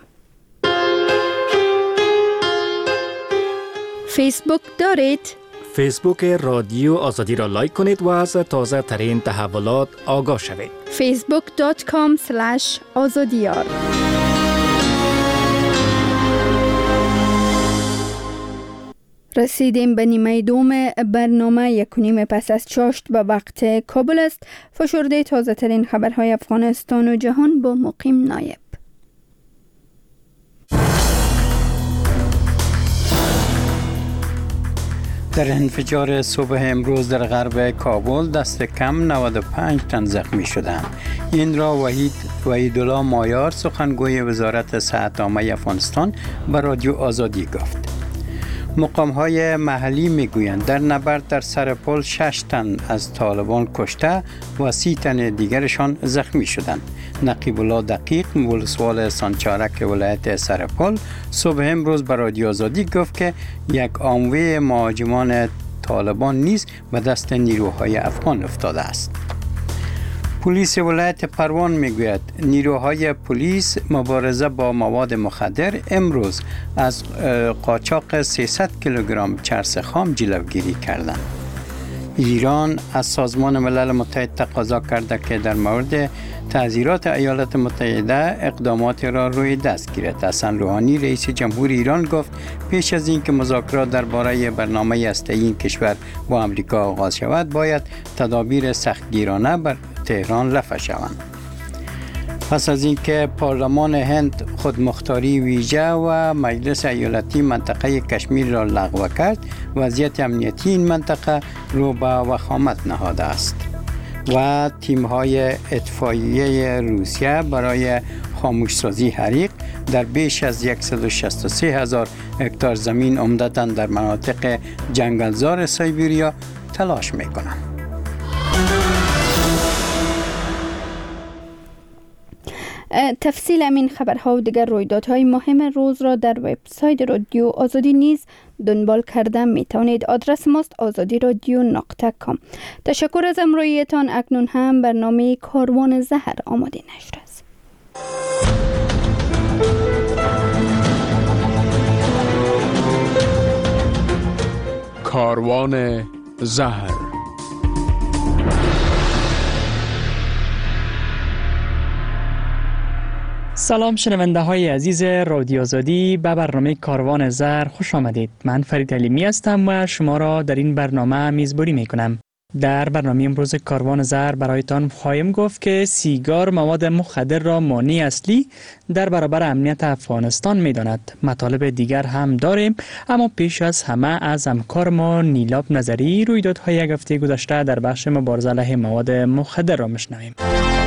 فیسبوک دارید؟ فیسبوک رادیو آزادی را لایک کنید و از تازه ترین تحولات آگاه شوید. facebook.com/azadiyar. رسیدیم به نیمه دوم برنامه. 1:30 پس از چاشت به وقت کابل است. فشرده تازه ترین خبرهای افغانستان و جهان با مقیم نایب. در انفجار صبح امروز در غرب کابل دست کم 95 تن زخمی شدند. این را وحیدالله مایار سخنگوی وزارت صحت عامه افغانستان به رادیو آزادی گفت. مقام‌های محلی میگویند در نبرد در سرپل 6 تن از طالبان کشته و 30 تن دیگرشان زخمی شدند. نقیب الله دقیق ولسوال سانچارک ولایت سرپل صبح امروز به رادیو آزادی گفت که یک عاموه مهاجمان طالبان نیز به دست نیروهای افغان افتاده است. پلیس ولایت پروان میگوید نیروهای پلیس مبارزه با مواد مخدر امروز از قاچاق 300 کیلوگرم چرس خام جلوگیری کردند. ایران از سازمان ملل متحد تقاضا کرده که در مورد تعزیرات ایالات متحده اقدامات را روی دست گیرد. حسن روحانی رئیس جمهور ایران گفت پیش از اینکه مذاکرات درباره برنامه هسته‌ای این کشور با آمریکا آغاز شود باید تدابیر سختگیرانه بر تهران رفع شوند. پس از اینکه پارلمان هند خودمختاری ویژه و مجلس ایالتی منطقه کشمیر را لغو کرد، وضعیت امنیتی این منطقه رو به وخامت نهاده است و تیم‌های اطفائیه روسیه برای خاموشسازی حریق در بیش از 163,000 هکتار زمین عمدتاً در مناطق جنگلزار سایبریا تلاش می‌کنند. تفصیل این خبرها و دیگر رویدادهای مهم روز را در وبسایت رادیو آزادی نیز دنبال کرده می توانید. آدرس ماست azadiradio.com. تشکر از همراهیتان. اکنون هم برنامه کاروان زهر آماده نشده است. کاروان زهر. سلام شنونده های عزیز رادیو آزادی، به برنامه کاروان زهر خوش آمدید. من فرید علیمی هستم و شما را در این برنامه میزبانی میکنم. در برنامه امروز کاروان زهر برایتان خواهیم گفت که سیگار مواد مخدر را مانع اصلی در برابر امنیت افغانستان میداند. مطالب دیگر هم داریم، اما پیش از همه از همکار ما نیلاب نظری رویدادهای یک هفته گذشته در بخش مبارزه علیه مواد مخدر را میشنویم.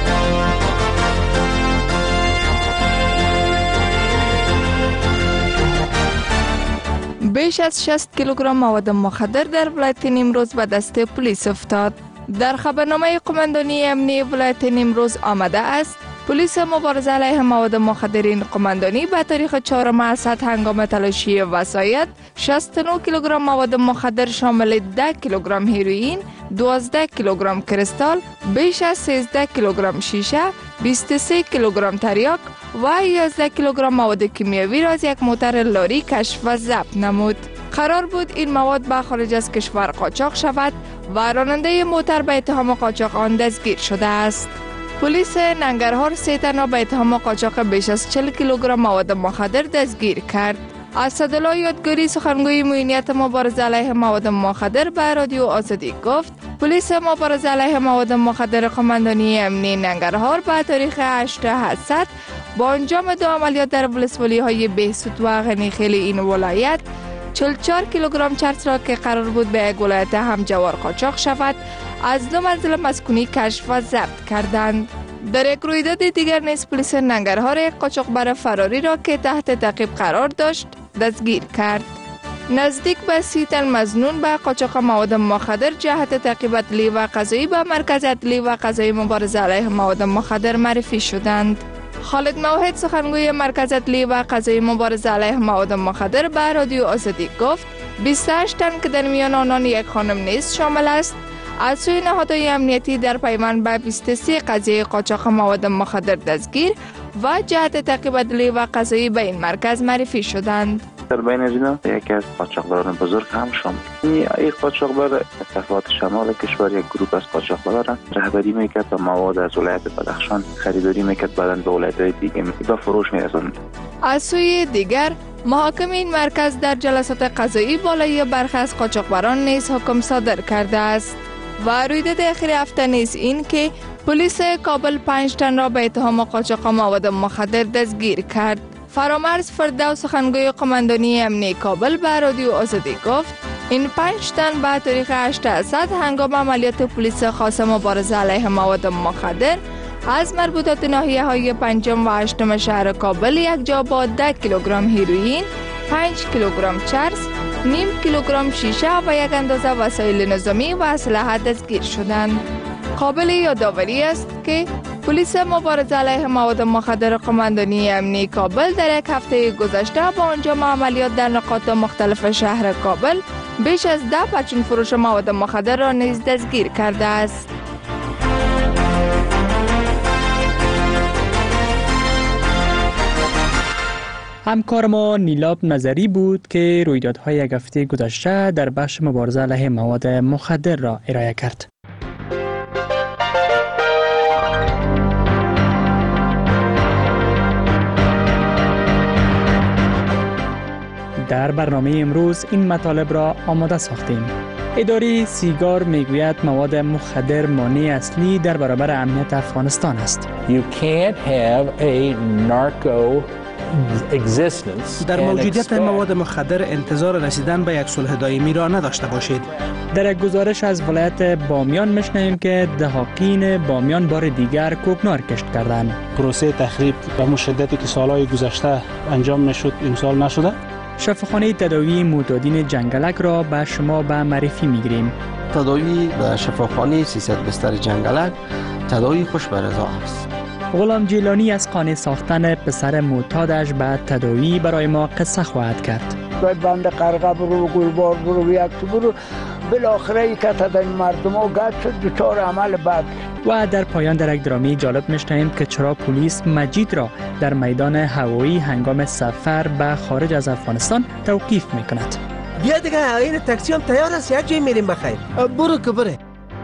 بیش از 60 کیلوگرم مواد مخدر در ولایت نیمروز به دست پلیس افتاد. در خبرنامه قماندانی امنیتی ولایت نیمروز آمده است پلیس مبارزه علیه مواد مخدرین قماندانی به تاریخ 4 مارس هنگام تلاشی وسایط 69 کیلوگرم مواد مخدر شامل 10 کیلوگرم هیروئین، 12 کیلوگرم کریستال، بیش از 13 کیلوگرم شیشه، 23 کیلوگرم تریاک و 11 کیلوگرم مواد کیمیاوی را از یک موتر لاری کشف و ضبط نمود. قرار بود این مواد به خارج از کشور قاچاق شود و راننده موتر به اتهام قاچاق آن دستگیر شده است. پلیس ننگرهار 3 تن را به اتهام قاچاق بیش از 40 کیلوگرم مواد مخدر دستگیر کرد. اسدالله یادگاری سخنگوی معینیت مبارزه علیه مواد مخدر به رادیو آزادی گفت پلیس مبارزه علیه مواد مخدر قماندانی امنی ننگرهار به تاریخ 8 حسد با انجام 2 عملیات در ولسوالی های بهسود و غنیخیل این ولایت 44 کیلوگرم چرس را که قرار بود به یک ولایت همجوار قاچاق شود از 2 منزل مسکونی کشف و ضبط کردند. در یک رویداد دیگر نیز پلیس ننگرهار یک قاچاقبر فراری را که تحت تعقیب قرار داشت دستگیر کرد. نزدیک به 30 تن مظنون به قاچاق مواد مخدر جهت تعقیب عدلی و قضایی به مرکز عدلی و قضایی مبارزه علیه مواد مخدر معرفی شدند. خالد موحد سخنگوی مرکز عدلی و قضایی مبارزه علیه مواد مخدر به رادیو آزادی گفت 28 تن که در میان آنان یک خانم نیز شامل است از سوی نهادهای امنیتی در پیوند به 23 قضیه قاچاق مواد مخدر دستگیر و جهت تعقیب عدلی و قضایی به این مرکز معرفی شدند. در بین اینا یکی از قاچاقبران بزرگ هم شامل. این قاچاقبر تفاوت شمال کشور یک گروه از قاچاقبران رهبری میکرد و مواد از ولایت بدخشان خریداری میکرد بعداً به ولایت‌های دیگه به فروش میرسوند. از سوی دیگر محاکم این مرکز در جلسات قضایی بالای برخی از قاچاقبران نیز حکم صادر کرده است. و رویداد اخیر هفته نیز این که پلیس کابل 5 تن را به اتهام قاچاق مواد مخدر دستگیر کرد. فرامرز فردوس سخنگوی قماندانی امنیتی کابل به رادیو آزادی گفت این 5 تن به تاریخ 8 اسد هنگام عملیات پلیس خاص مبارزه علیه مواد مخدر از مربوطات ناحیه‌های 5 و 8 شهر کابل یک جا با 10 کیلوگرم هیروئین، 5 کیلوگرم چرس، نیم کیلوگرم شیشه و یک اندازه وسایل نظامی و اسلحه دستگیر شدند. قابل یادآوری است که پلیس مبارزه علیه مواد مخدر قماندانی امنیتی کابل در یک هفته گذشته با انجام عملیات در نقاط مختلف شهر کابل بیش از 10 پرچون فروش مواد مخدر را نیز دستگیر کرده است. همکار ما نیلاب نظری بود که رویدادهای یک هفته گذشته در بخش مبارزه علیه مواد مخدر را ارائه کرد. در برنامه امروز این مطالب را آماده ساختیم. اداره سیگار میگوید مواد مخدر مانع اصلی در برابر امنیت افغانستان است. You can't have a narco در موجودیت مواد مخدر انتظار رسیدن به یک صلح دائمی را نداشته باشید. در یک گزارش از ولایت بامیان میشنویم که دهاقین بامیان بار دیگر کوکنار کشت کردند. پروسه تخریب به مشدتی که سالهای گذشته انجام میشد امسال نشده. شفاخانه تداوی معتادین جنگلک را به شما به معرفی میگیریم. تداوی به شفاخانه 300 بستر جنگلک تداوی خوش به رضا است. غلام جیلانی از قانع ساختن پسر معتادش به تداوی برای ما قصه خواهد کرد. بند قرقه برو، گلبار برو، یک برو، بالاخره ای که تا مردم ها گد شد دوچار عمل بد. و در پایان در یک درامی جالب میشنویم که چرا پلیس مجید را در میدان هوایی هنگام سفر به خارج از افغانستان توقیف میکند. بیا دیگه این تاکسی هم تیار است، یک جای میریم بخیر. برو که بره.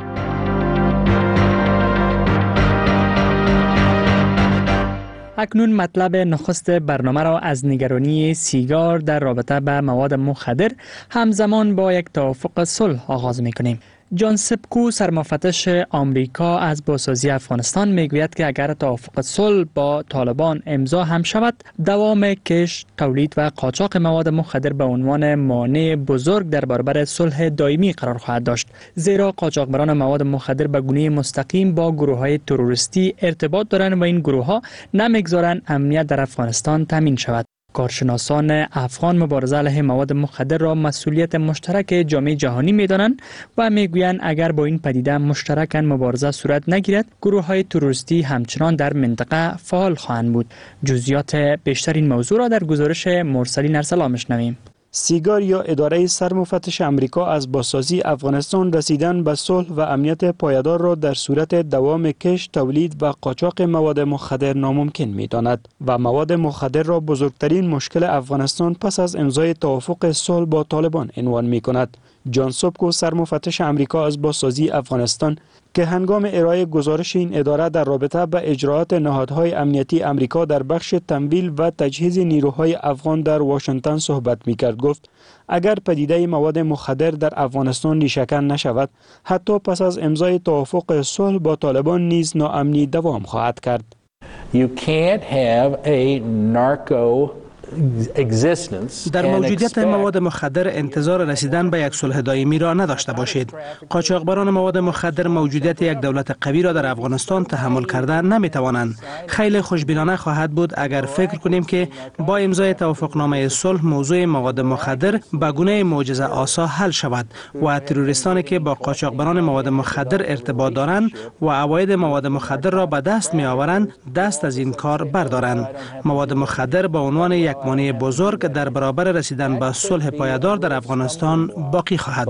اکنون مطلب نخست برنامه را از نگرانی سیگار در رابطه به مواد مخدر همزمان با یک توافق صلح آغاز می‌کنیم. جان سپکو سرمفتش آمریکا از بازسازی افغانستان میگوید که اگر توافق صلح با طالبان امضا هم شود، دوام کشت، تولید و قاچاق مواد مخدر به عنوان مانع بزرگ در برابر صلح دائمی قرار خواهد داشت، زیرا قاچاقبران مواد مخدر به گونه مستقیم با گروه‌های تروریستی ارتباط دارند و این گروه‌ها نمیگذارند امنیت در افغانستان تامین شود. کارشناسان افغان مبارزه علیه مواد مخدر را مسئولیت مشترک جامعه جهانی می‌دانند و میگویند اگر با این پدیده مشترکاً مبارزه صورت نگیرد، گروه‌های تروریستی همچنان در منطقه فعال خواهند بود. جزئیات بیشتر این موضوع را در گزارش مرسلین ارسلا می‌شنویم. سیگار یا اداره سرمفتش امریکا از بازسازی افغانستان رسیدن به صلح و امنیت پایدار را در صورت دوام کشت، تولید و قاچاق مواد مخدر ناممکن می‌داند و مواد مخدر را بزرگترین مشکل افغانستان پس از امضای توافق صلح با طالبان عنوان می‌کند. جان سپکو سرمفتش امریکا از بازسازی افغانستان که هنگام ارائه گزارش این اداره در رابطه با اجراءات نهادهای امنیتی امریکا در بخش تمویل و تجهیز نیروهای افغان در واشنگتن صحبت می‌کرد گفت اگر پدیده مواد مخدر در افغانستان ریشه‌کن نشود، حتی پس از امضای توافق صلح با طالبان نیز ناامنی دوام خواهد کرد. You can't have a narco در موجودیت مواد مخدر انتظار رسیدن به یک صلح دائمی را نداشته باشید. قاچاقبران مواد مخدر موجودیت یک دولت قوی را در افغانستان تحمل کرده نمیتوانند. خیلی خوشبینانه خواهد بود اگر فکر کنیم که با امضای توافقنامه صلح موضوع مواد مخدر به گونه معجزه آسا حل شود و تروریستانی که با قاچاقبران مواد مخدر ارتباط دارند و عواید مواد مخدر را به دست می آورند دست از این کار بردارند. مواد مخدر به عنوان یک مانع بزرگ در برابر رسیدن به صلح پایدار در افغانستان باقی خواهد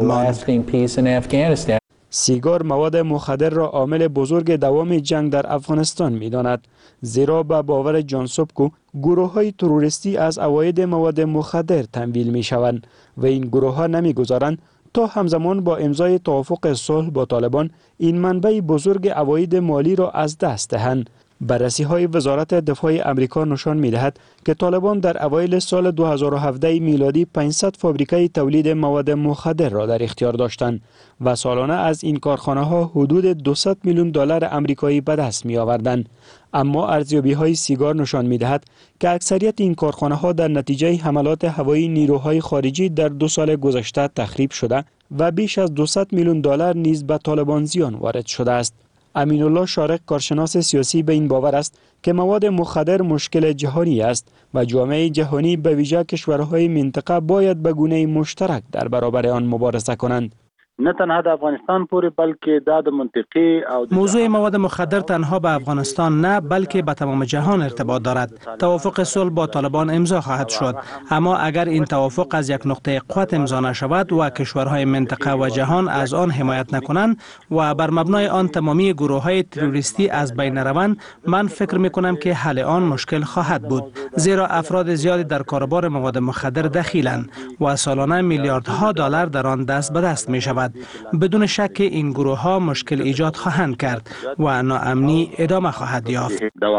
ماند. سیگار مواد مخدر را عامل بزرگ دوام جنگ در افغانستان می داند. زیرا به باور جان سپکو گروه های تروریستی از عواید مواد مخدر تمویل می شوند و این گروه ها نمی گذارند تا همزمان با امضای توافق صلح با طالبان این منبع بزرگ عواید مالی را از دست دهند. بررسی های وزارت دفاع امریکا نشان می دهد که طالبان در اوایل سال 2017 میلادی 500 فابریکه تولید مواد مخدر را در اختیار داشتند و سالانه از این کارخانه ها حدود 200 میلیون دلار آمریکایی به دست می آوردند. اما ارزیابی های سیگار نشان می دهد که اکثریت این کارخانه ها در نتیجه حملات هوایی نیروهای خارجی در 2 سال گذشته تخریب شده و بیش از 200 میلیون دلار نیز به طالبان زیان وارد شده است. امین الله شارق کارشناس سیاسی به این باور است که مواد مخدر مشکل جهانی است و جامعه جهانی به ویژه کشورهای منطقه باید به گونه مشترک در برابر آن مبارزه کنند. نه تنها د افغانستان پورې بلکې د منطقه او موضوع مواد مخدر تنها به افغانستان نه بلکه به تمام جهان ارتباط دارد. توافق صلح با طالبان امضا خواهد شد، اما اگر این توافق از یک نقطه قوت امضا نشود و کشورهای منطقه و جهان از آن حمایت نکنند و بر مبنای آن تمامی گروه‌های تروریستی از بین روند، من فکر می‌کنم که حل آن مشکل خواهد بود، زیرا افراد زیادی در کاروبار مواد مخدر دخیلند و سالانه میلیاردها دلار در آن دست به دست می‌شود. بدون شک این گروه ها مشکل ایجاد خواهند کرد و ناامنی ادامه خواهد یافت.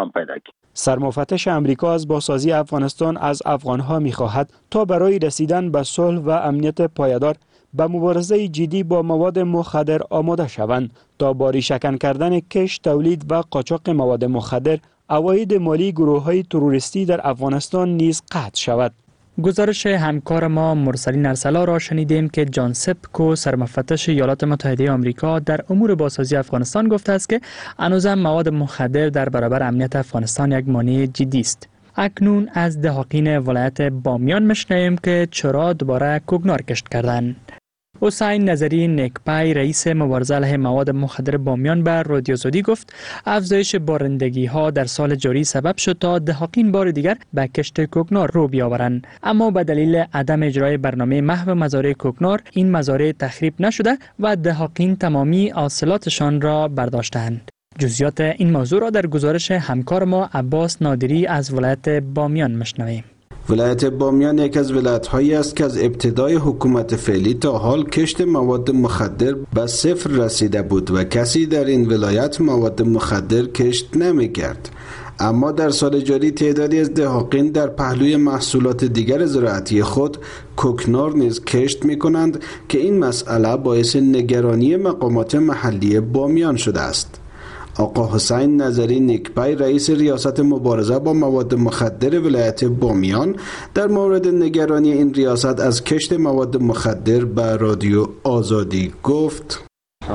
سرمفتش امریکا از بازسازی افغانستان از افغانها می‌خواهد تا برای رسیدن به صلح و امنیت پایدار به مبارزه جدی با مواد مخدر آماده شوند تا با ریشه‌کن کردن کشت، تولید و قاچاق مواد مخدر عواید مالی گروه‌های تروریستی در افغانستان نیز قطع شود. گزارش همکار ما مرسلین ارسلا را شنیدیم که جان سپکو سرمفتش ایالات متحده آمریکا در امور بازسازی افغانستان گفته است که هنوزم مواد مخدر در برابر امنیت افغانستان یک مانع جدی است. اکنون از دهاقین ولایت بامیان میشنویم که چرا دوباره کوگنار کشت کردند. حسین نظری نیکپای رئیس مبارزه علیه مواد مخدر بامیان به رادیو زودی گفت افزایش بارندگی ها در سال جاری سبب شد تا دهاقین بار دیگر به کشت کوکنار رو بیاورند، اما به دلیل عدم اجرای برنامه محو مزارع کوکنار این مزارع تخریب نشده و دهاقین تمامی حاصلاتشان را برداشتند. جزئیات این موضوع را در گزارش همکار ما عباس نادری از ولایت بامیان میشنویم. ولایت بامیان یک از ولایت‌هایی است که از ابتدای حکومت فعلی تا حال کشت مواد مخدر به صفر رسیده بود و کسی در این ولایت مواد مخدر کشت نمی‌کرد. اما در سال جاری تعدادی از دهاقین در پهلوی محصولات دیگر زراعتی خود کوکنار نیز کشت می‌کنند که این مسئله باعث نگرانی مقامات محلی بامیان شده است. آقا حسین نظری نیکپای رئیس ریاست مبارزه با مواد مخدر ولایت بامیان در مورد نگرانی این ریاست از کشت مواد مخدر به رادیو آزادی گفت: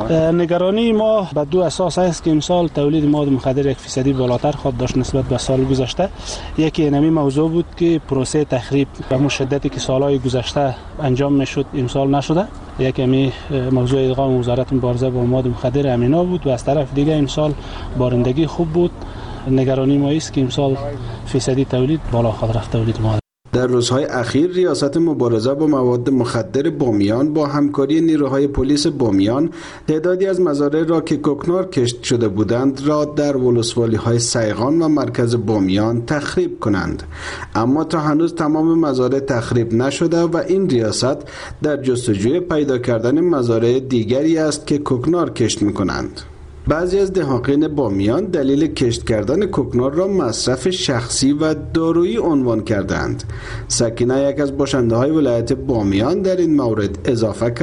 نگرانی ما به دو اساس است که امسال تولید مواد مخدر 1% بالاتر خود داشت نسبت به سال گذشته. یکی اینمی موضوع بود که پروسه تخریب به مشدتی که سالهای گذشته انجام میشد امسال نشده. یکی امی موضوع ادغام وزارت مبارزه با مواد مخدر امینا بود و از طرف دیگه امسال بارندگی خوب بود. نگرانی ما است که امسال فیصدی تولید بالا خواهد رفت تولید مواد. در روزهای اخیر ریاست مبارزه با مواد مخدر بامیان با همکاری نیروهای پلیس بامیان تعدادی از مزارع را که کوکنار کشت شده بودند را در ولسوالی‌های سیغان و مرکز بامیان تخریب کنند، اما تا هنوز تمام مزارع تخریب نشده و این ریاست در جستجوی پیدا کردن مزارع دیگری است که کوکنار کشت می‌کنند. بعضی از دهاقین بامیان دلیل کشت کردن کوکنار را مصرف شخصی و دارویی عنوان کردند. سکینه یک از باشنده های ولایت بامیان در این مورد اضافه کرد: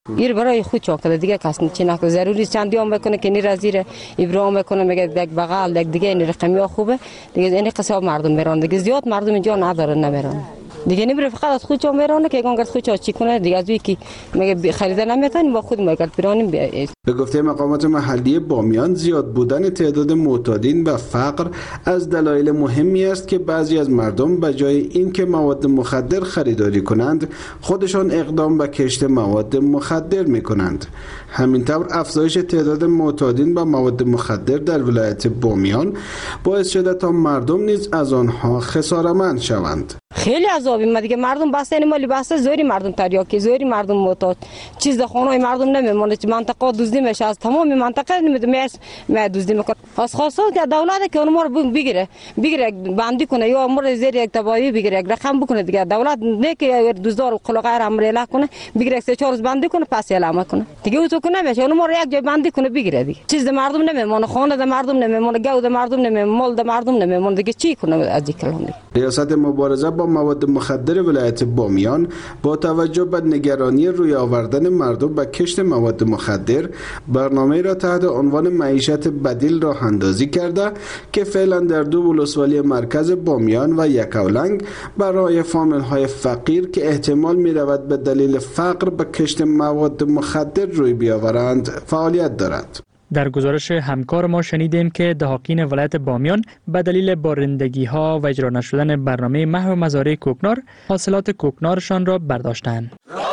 گیر برای خود چاکده دیگه کس چی نکنه. ضروری چندی هم بکنه که نیر ازیر ابراهیم بکنه میگه یک بغل دیگه این رقمی ها خوبه دیگه این قصاب مردم میرن دیگه زیاد مردم اینجا ندارن نمیرن دیگه نمیره فقط از خود چا میرانه که اگر خود چا چی کنه دیگه از کی میگه خریدن نمیتونیم با خود میگه پیرانیم. به گفته مقامات محلی بامیان زیاد بودن تعداد معتادین و فقر از دلایل مهمی است که بعضی از مردم به جای اینکه مواد مخدر خریداری کنند خودشان اقدام به کشت مواد مخدر میکنند. همینطور افزایش تعداد معتادین به مواد مخدر در ولایت بامیان باعث شده تا مردم نیز از آنها خساره‌مند شوند. خیلی عذابی دیگه مردم بس یعنی مالی بس زوری مردم تریاکی زوری مردم معتاد چیز در خانه‌های مردم نمیمونه. منطقه دزدی میشه از تمام منطقه نمیدونم می دزدی میکنه. از خاصه که دولت که اون ما رو بگیره بندی کنه یا امور زیر یک تبایی بگیره یک رقم بکنه دیگه. دولت نه که دزدار و غیر امر اعلام کنه بگیره 3-4 روز بندی کنه پس اعلام کنه دیگه او تو کنه نمیشه. اون ما رو یک جای بندی کنه بگیره دیگه چیز مردم نمیمونه خانه در مردم نمیمونه گود مردم نمیمونه مال در مردم نمیمونه دیگه چی کنه از این کلام دیگه. ریاست مبارزه با مواد مخدر ولایت بامیان با توجه به نگرانی روی آوردن مردم به کشت مواد مخدر برنامه را تحت عنوان معیشت بدیل راه اندازی کرده که فعلا در 2 ولسوالی مرکز بامیان و یکاولنگ برای فامیل‌های فقیر که احتمال می‌رود به دلیل فقر به کشت مواد مخدر روی بیاورند فعالیت دارد. در گزارش همکار ما شنیدیم که دهاقین ولایت بامیان به دلیل بارندگی ها و اجرا نشدن برنامه محو مزارع کوکنار حاصلات کوکنارشان را برداشتند.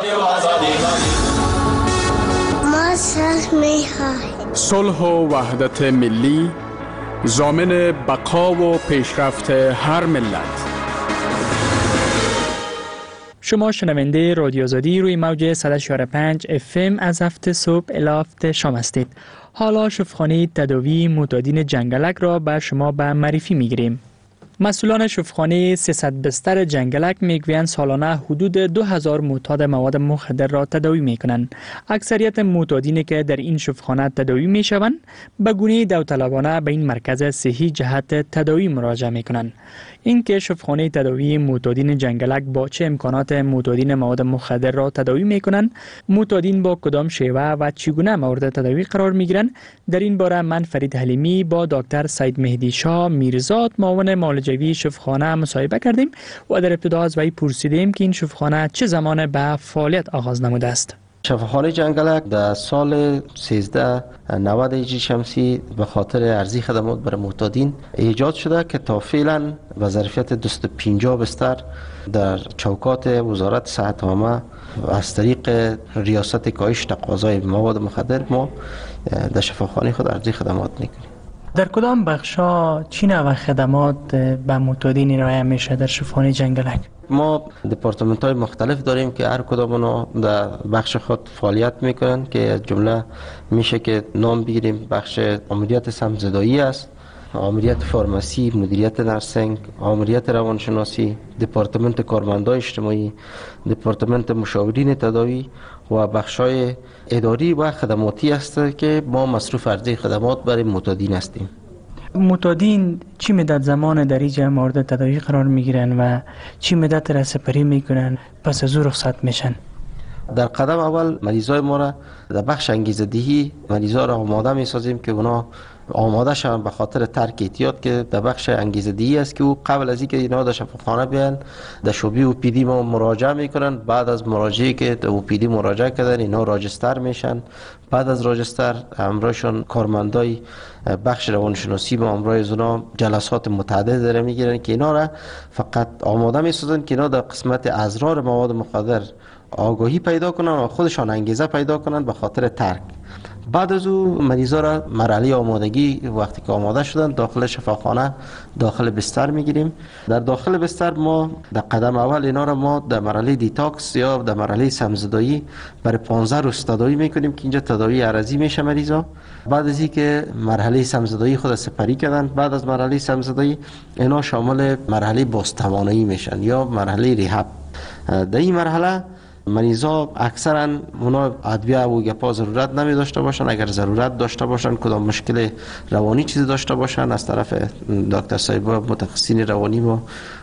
صلح و وحدت ملی ضامن بقا و پیشرفت هر ملت. شما شنونده رادیو آزادی روی موج 104.5 FM از هفت صبح الی هفت شام هستید. حالا شفاخانه تداوی معتادین جنگلک را به شما به معرفی میگیریم. مسئولان شفاخانه 300 بستر جنگلک میگویند سالانه حدود 2000 معتاد مواد مخدر را تداوی میکنند. اکثریت معتادینی که در این شفاخانه تداوی میشوند به گونه داوطلبانه به این مرکز صحی جهت تداوی مراجعه میکنند. اینکه شفاخانه تداوی معتادین جنگلک با چه امکانات معتادین مواد مخدر را تداوی میکنند، معتادین با کدام شیوه و چگونه مورد تداوی قرار میگیرند، در این باره من فرید حلیمی با دکتر سید مهدی شاه میرزاد معاون معالجوی شفاخانه مصاحبه کردیم و در ابتدا از وی پرسیدیم که این شفاخانه چه زمان به فعالیت آغاز نموده است. شفاخانه جنگلک در سال 1390 هجری شمسی به خاطر عرضی خدمات برای معتادین ایجاد شده که تا فعلا به ظرفیت 250 بستر در چوکات وزارت صحت عامه از طریق ریاست کاهش تقاضای مواد مخدر ما در شفاخانه خود عرضی خدمات میکنیم. در کدام بخشا چی نوع خدمات به معتادین ارائه میشه در شفاخانه جنگلک؟ ما دپارتمنت های مختلف داریم که هر کدام اونا در بخش خود فعالیت میکنن که جمله میشه که نام بگیریم. بخش آمریت سمزدایی است، آمریت فارماسی، مدیریت نرسنگ، آمریت روانشناسی، دپارتمنت کارمندای اجتماعی، دپارتمنت مشاورین تداوی و بخشای اداری و خدماتی است که ما مصروف عرضه خدمات برای معتادین هستیم. معتادین چی مدت زمان در اینجا مورد تداوی قرار میگیرن و چی مدت را سپری میکنن پس از او رخصت میشن؟ در قدم اول مریضای ما را در بخش انگیزه‌دهی مریضا را آماده میسازیم که اونا آماده شوند به خاطر ترک اعتیاد که در بخش انگیزه‌دهی است که او قبل از اینکه اینا در شفاخانه بیان در شعبه اوپیدی ما مراجعه میکنن. بعد از مراجعه که در اوپیدی مراجعه کردن اینا راجستر میشن. بعد از راجستر همراهشون کارمندای بخش روانشناسی با همراه اونا جلسات متعدد داره میگیرن که اینا را فقط آماده میسازن که اینا در قسمت اضرار مواد مخدر آگاهی پیدا کنن و خودشان انگیزه پیدا کنن به خاطر ترک. بعد از او مریضا را مرحله آمادگی وقتی که آماده شدن داخل شفاخانه داخل بستر میگیریم. در داخل بستر ما در قدم اول اینا را ما در مرحله دیتاکس یا در مرحله سمزدایی برای 15 روز تداوی میکنیم که اینجا تداوی عرضی میشه مریضا. بعد از اینکه مرحله سمزدایی خود سپری کردن، بعد از مرحله سمزدایی اینا شامل مرحله بازتوانایی میشن یا مرحله ریهاب. در این مرحله مریضا اکثرا اونا ادویه و گپا ضرورت نمی داشته باشن. اگر ضرورت داشته باشن کدام مشکل روانی چیزی داشته باشن از طرف دکتر صاحب متخصصین روانی ما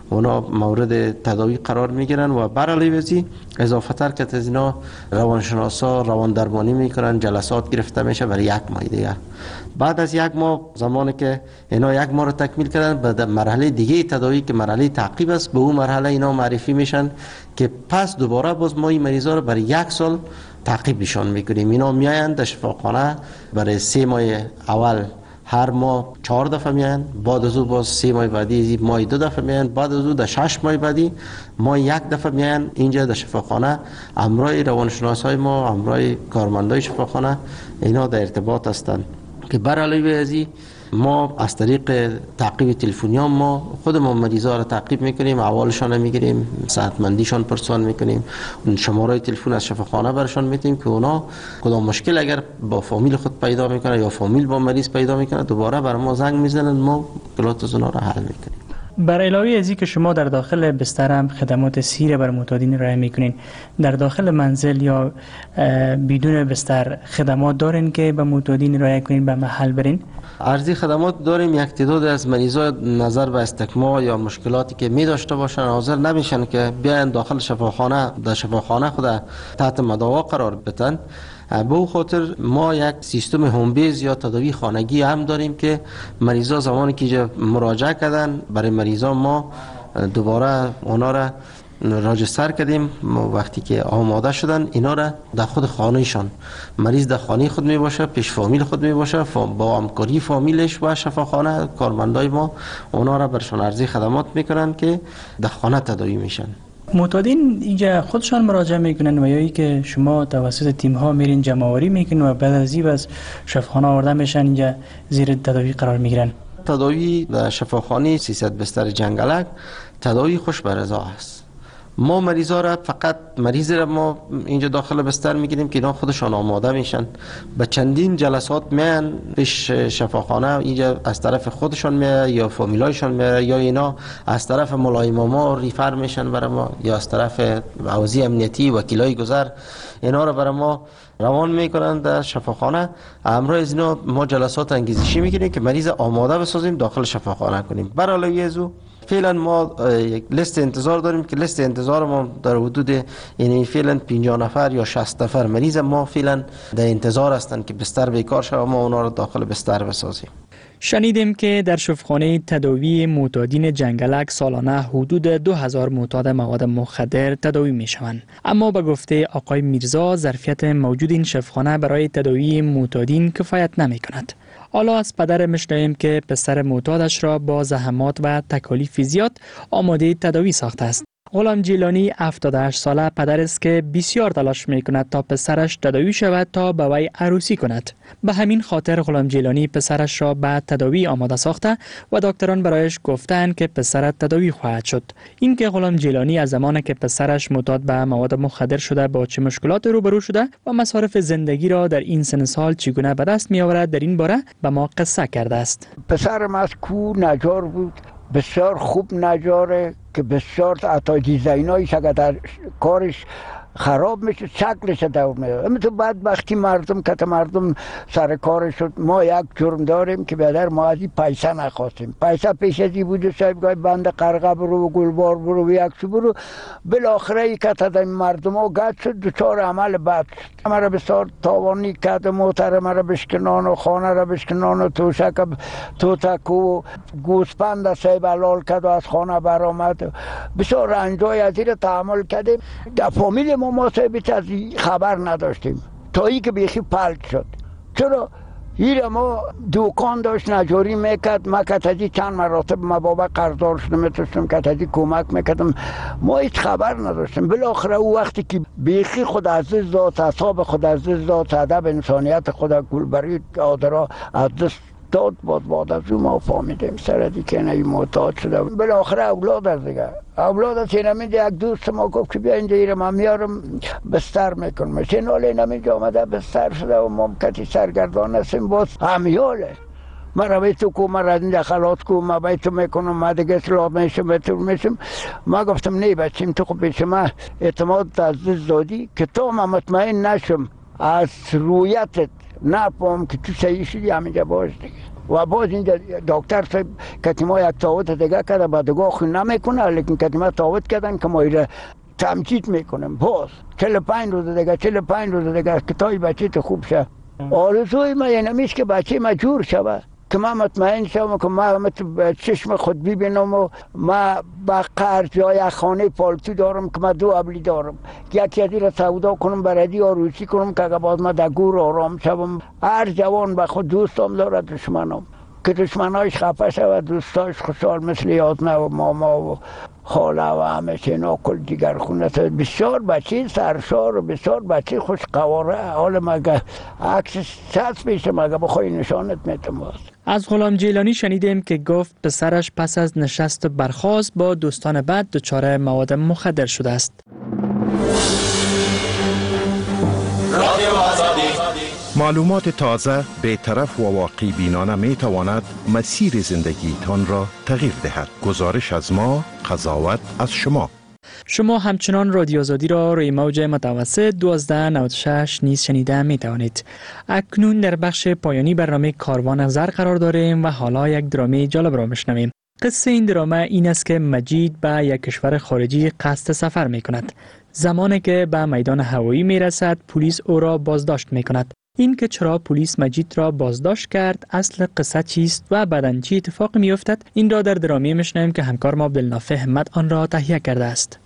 اونا مورد تداوی قرار میگیرن و بر علیه ازی اضافه تر که از اینا روانشناسا روان درمانی میکنن، جلسات گرفته میشه برای 1 ماه دیگه. بعد از 1 ماه زمانی که اینا 1 ماه رو تکمیل کردن، به مرحله دیگه تداوی که مرحله تعقیب است، به اون مرحله اینا معرفی میشن که پس دوباره باز ما این مریضا رو برای 1 سال تعقیب نشان میکنیم. اینا میایند در شفاخانه برای 3 ماه اول هر ماه 4 دفعه میان، بعد از اون باز 3 ماه بعدی ماه 2 دفعه میان، بعد از اون در 6 ماه بعدی ماه 1 دفعه میان اینجا در شفاخانه. همراه روانشناسای ما، همراه کارمندای شفاخانه اینا در ارتباط هستند که بر علیه ازی ما از طریق تعقیب تلفنی ما خودمون مریضا را تعقیب میکنیم، احوالشان میگیریم، صحتمندیشان پرسان میکنیم، شماره تلفن از شفاخانه برشان میدیم که اونا کدام مشکل اگر با فامیل خود پیدا میکنه یا فامیل با مریض پیدا میکنه دوباره بر ما زنگ میزنن، ما مشکلات از اونا را حل میکنیم. بر علاوه از اینکه شما در داخل بستر هم خدمات سیر بر معتادین ارائه میکنین، در داخل منزل یا بدون بستر خدمات دارین که به معتادین ارائه کنین، به محل برین؟ عرضی خدمات داریم. یک تعداد از مریضا نظر به استکما یا مشکلاتی که می داشته باشن حاضر نمیشن که بیاین داخل شفاخانه، در شفاخانه خود تحت مداوا قرار بدن. به او خاطر ما یک سیستم هوم بیز یا تداوی خانگی هم داریم که مریضا زمانی که مراجعه کردن، برای مریضا ما دوباره اونا را راجستر کردیم. وقتی که آماده شدن اینا را در خود خانهشان، مریض در خانه خود می باشه، پیش فامیل خود می باشه، با همکاری فامیلش و شفاخانه کارمندای ما اونا را برشان عرضی خدمات میکنن که در خانه تداوی میشن. معتادین اینجا خودشان مراجعه میکنن و یا ای که شما توسط تیم ها میرین جمع‌آوری میکنن و بعد از این بس شفاخانه آورده میشن اینجا زیر تداوی قرار میگیرن؟ تداوی در شفاخانه 300 بستر جنگلک تداوی خوش به رضا است. ما مریضا را فقط مریض را ما اینجا داخل بستر میگیریم که اینا خودشان آماده میشن، به چندین جلسات میان پیش شفاخانه، اینجا از طرف خودشان میاد یا فامیلایشان میاد یا اینا از طرف ملایم ما ریفر میشن برای ما، یا از طرف حوزه امنیتی وکیلای گذر اینا را برای ما روان میکنن در شفاخانه. همراه از اینا ما جلسات انگیزشی میگیریم که مریض آماده بسازیم داخل شفاخانه کنیم. بر علاوه از او فعلا ما یک لیست انتظار داریم که لیست انتظار ما در حدود یعنی فعلا 50 نفر یا 60 نفر مریض ما فعلا در انتظار هستند که بستر بیکار شود، ما اونا رو داخل بستر بسازیم. شنیدیم که در شفاخانه تداوی معتادین جنگلک سالانه حدود 2000 معتاد مواد مخدر تداوی می شوند. اما به گفته آقای میرزا ظرفیت موجود این شفاخانه برای تداوی معتادین کفایت نمی کند. حالا از پدر میشنویم که پسر معتادش را با زحمات و تکالیف زیاد آماده تداوی ساخته است. غلام جیلانی 78 ساله پدر است که بسیار تلاش میکند تا پسرش تداوی شود تا به وی عروسی کند. به همین خاطر غلام جیلانی پسرش را به تداوی آماده ساخته و دکتران برایش گفتند که پسرت تداوی خواهد شد. این که غلام جیلانی از زمانی که پسرش معتاد به مواد مخدر شده با چه مشکلات روبرو شده و مصارف زندگی را در این سن سال چگونه به دست می آورد در این باره به ما قصه کرده است. پسرم از کو نجار بود، بسیار خوب نجاره که بسیار عطا دیزاینایش اگر در کارش خراب میشه شکلش دور میاد. اما تو بدبختی مردم سر کار شد. ما یک جرم داریم که بیادر ما از این پیسه نخواستیم. پیسه پیش ازی بود صاحب گای بند قرقه برو و گلبار برو و یک سو برو. بالاخره ای که تا مردم ها گد شد دوچار عمل بد شد. مرا بسیار تاوانی کرد، موتر مرا بشکنان و خانه را بشکنان و توشک توتک و گوسپند صاحب علال کرد و از خانه برآمد. بسیار رنجای از این تحمل کردیم. در فامیل ما صاحب از خبر نداشتیم تا ای که بیخی پلت شد. چرا؟ هیره ما دوکان داشت نجاری میکرد، ما کتازی چند مراتب ما بابا قرضدار شدم میتونستم کتازی کمک میکردم، ما هیچ خبر نداشتیم. بالاخره او وقتی که بیخی خود عزیز داد، اصحاب خود عزیز داد، ادب انسانیت خود گلبری آدرا از دست داد بعد از اون ما فهمیدیم سردی که نهی معتاد شده. بالاخره اولاد از دیگه اولاد از اینمیده یک دوست ما گفت که بیا اینجا ایره من میارم بستر میکنم. شنال اینمیده آمده بستر شده و ممکتی سرگردان هستیم باز همیاله. من رو بیتو که من را اینجا خلاص که من بیتو میکنم ما دیگه اصلاح میشم بطور میشم. ما گفتم نه بچیم تو خب بیشم من اعتماد عزیز دادی که تو من مطمئن نشم از رویتت نفهم که تو صحیح شدی همینجا باز دیگه. و باز این دکتر صاحب که ما یک تاوت دیگه کرده بعدگاه خون نمیکنه، لیکن که ما تاوت کردن که ما ایره تمجید میکنم باز 45 روز دیگه 45 روز دیگه که تای بچه تو خوب شه. آرزوی ما یعنی میشه که بچه ما جور شوه، که من مطمئن شوم که ما چشم خود ببینم و ما با قرض یا یک خانه پالتو دارم که من 2 ابلی دارم، یکی از را سودا کنم برای آروسی کنم که اگه باز ما در گور آرام شوم. هر جوان به خود دوستم داره، دشمنم که دشمنایش خفه شود دوستاش خوشحال، مثل یادنه و ماما و خاله و همه چینا کل دیگر خونه. بسیار بچه سرشار و بسیار بچه خوش قواره. حالا مگه عکس ساز پیش مگه بخوای نشانت میتم. از غلام جیلانی شنیدیم که گفت پسرش پس از نشست و برخاست با دوستان بعد دچار مواد مخدر شده است. معلومات تازه، بی‌طرف و واقعی بینانه می تواند مسیر زندگیتان را تغییر دهد. گزارش از ما، قضاوت از شما. شما همچنان رادیو آزادی را روی موج متوسط 1296 نیز شنیده می توانید. اکنون در بخش پایانی برنامه کاروان زر قرار داریم و حالا یک درامه جالب را میشنویم. قصه این درامه این است که مجید به یک کشور خارجی قصد سفر می کند. زمانی که به میدان هوایی می رسد پلیس او را بازداشت می کند. این که چرا پلیس مجید را بازداشت کرد، اصل قصه چیست و بعداً چی اتفاقی می افتد، این را در درامی میشنویم که همکار ما عبدالنافع همت آن را تهیه کرده است.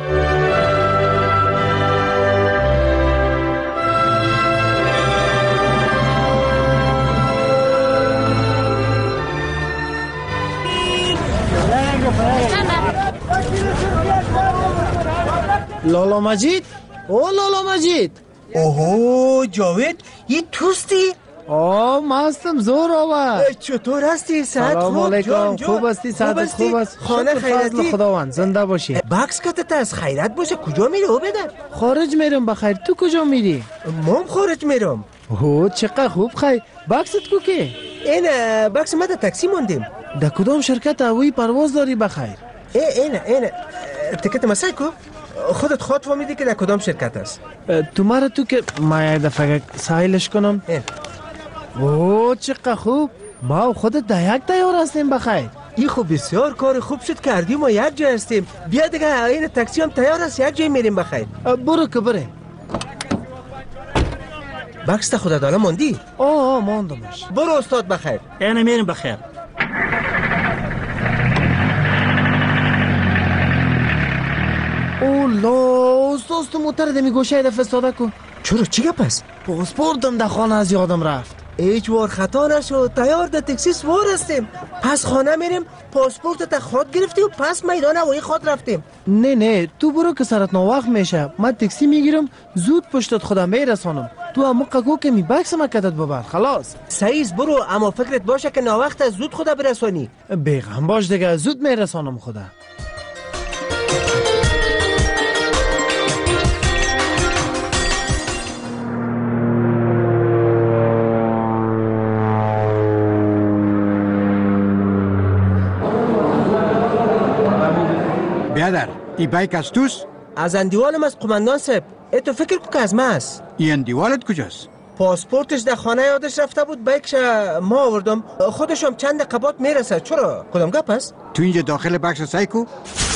لالا مجید؟ او لالا مجید؟ اوه جاوید، یه توستی؟ ما هستم زور آور. چطور هستی؟ صحت خوب؟ سلام علیکم. خوب هستی؟ صحت خوب است؟ خانه خیرتی؟ خداوند زنده باشی. بکس کتت از خیرت باشه. کجا میری او بدر؟ خارج میرم بخیر. تو کجا میری؟ من خارج میرم. اوه چقدر خوب. خیر بکست کو که؟ این بکس ما در تاکسی موندیم. در کدام شرکت هوایی پرواز داری بخیر؟ این تیکت مسای کو؟ خودت خود فهمیدی که در کدام شرکت است؟ تو مرا تو که ما یه دفعه سایلش کنم. اوه چقدر خوب. ما و خودت در یک تیار هستیم بخیر. این خوب بسیار کار خوب شد کردیم و یک جای هستیم. بیا دیگه این تاکسی هم تیار است، یک جای میریم بخیر. برو که بره. بکس تا خودت حالا موندی؟ موندمش. برو استاد بخیر. یعنی میریم بخیر. اولا استاد تو موتر دمی گوشه دفع استاده کن. چرا چی پس؟ پاسپورتم در خانه از یادم رفت. هیچ وار خطا نشد، تیار در تاکسی سوار هستیم. پس خانه میریم، پاسپورت تا خود گرفتی و پس میدان هوایی خود رفتیم. نه تو برو که سرت ناوقت میشه. من تاکسی میگیرم زود پشتت خودم میرسانم. تو هم قگو که می بکس مکتت ببر. خلاص سعیز برو، اما فکرت باشه که ناوقت زود خدا برسانی. بیغم باش دیگه، زود میرسانم خدا. بیادر ای بایک از توست؟ از اندیوالم از قماندان صاحب. تو فکر کو که از ما است؟ این اندیوالت کجاست؟ پاسپورتش در خانه یادش رفته بود، بایکش ما آوردم. خودش هم چند دقیقه بعد میرسه. چرا؟ کدام گپ است؟ تو اینجا داخل بکس سایکو؟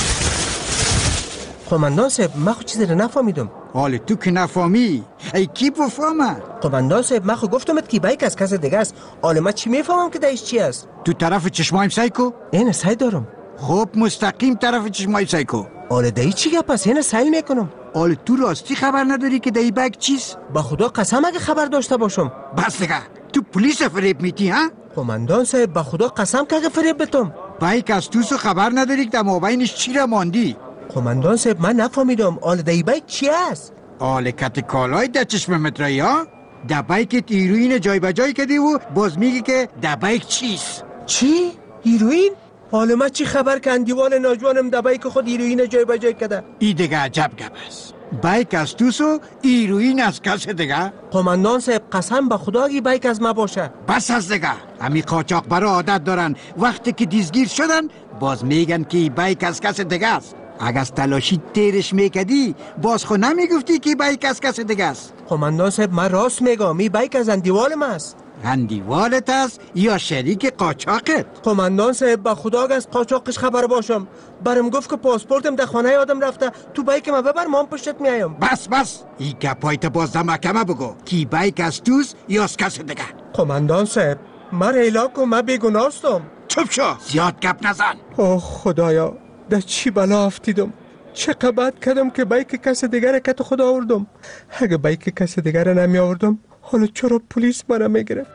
قماندان صاحب من خود چیزی رو نفهمیدم. حالا تو که نفهمی ای کی بفهمه؟ قماندان صاحب من خود گفتمت که بایک از کس دیگه است. حالا من چی میفهمم که دایش چی است؟ تو طرف چشمایم سایکو؟ اینه سای دارم. خب مستقیم طرف چشمای سایکو. حالا دایی چی گپ است؟ اینه سیل میکنم. حالا تو راستی خبر نداری که دایی بایک چیست؟ با خدا قسم اگه خبر داشته باشم. بس دیگه تو پلیس فریب میتی ها؟ قماندان صاحب با خدا قسم که اگه فریب بتم. بایک از تو خبر نداری که در مابینش چی را ماندی؟ قماندان صاحب من نفهمیدم. حالا دایی بایک چی است؟ حالا کت کالای در چشم مترایی ها؟ در بایک هیروین جای بجای کردی و باز میگی که در بایک چیست؟ چی؟ هیروین؟ حالا من چی خبر که اندیوال ناجوانم در بایک خود هیروین جای بجای کرده؟ ای دیگه عجب گپ است. بایک از توسو هیروین از کس دیگه؟ قماندان صاحب قسم به خدا اگه بایک از ما باشه. بس از دیگه. همی قاچاقبرا عادت دارن وقتی که دیزگیر شدن باز میگن که ای بایک از کس دیگه است. اگه از تلاشی تیرش میکدی باز خود نمیگفتی که بایک از کس دیگه است. قماندان صاحب من راست میگم، این بایک از اندیوالم است. اندیوالت است یا شریک قاچاقت؟ قماندان صاحب به خدا اگه از قاچاقش خبر باشم برم گفت که پاسپورتم در خانه آدم رفته، تو بایک ما ببر من پشتت میایم. بس این گپایت باز در محکمه بگو کی بایک از توست یا از کس دیگه. قماندان صاحب من ریلا کن، من بیگناستم. چوب شو، زیاد گپ نزن. اوه خدایا در چی بلا افتیدم، چه قبط کردم که بایک کس دیگر کت خدا آوردم. اگه بایک کس دیگر نمی آوردم حالا چرا پلیس مرا میگرفت؟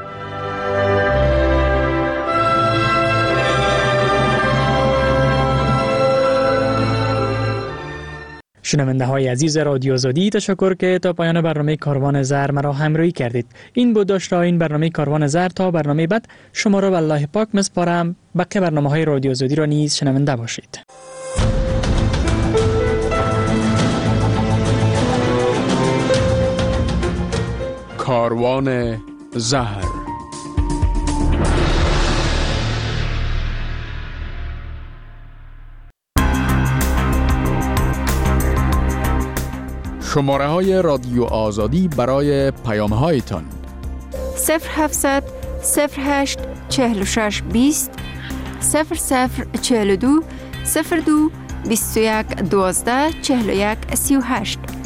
شنونده های عزیز رادیو آزادی، تشکر که تا پایان برنامه کاروان زر مرا همراهی کردید. این بود داشته این برنامه کاروان زر. تا برنامه بعد شما را به الله پاک میسپارم. بقیه برنامه های رادیو آزادی را نیز شنونده باشید. کاروان زهر. شماره های رادیو آزادی برای پیام هایتان 0700 08 46 20 0042 02 21 12 41 38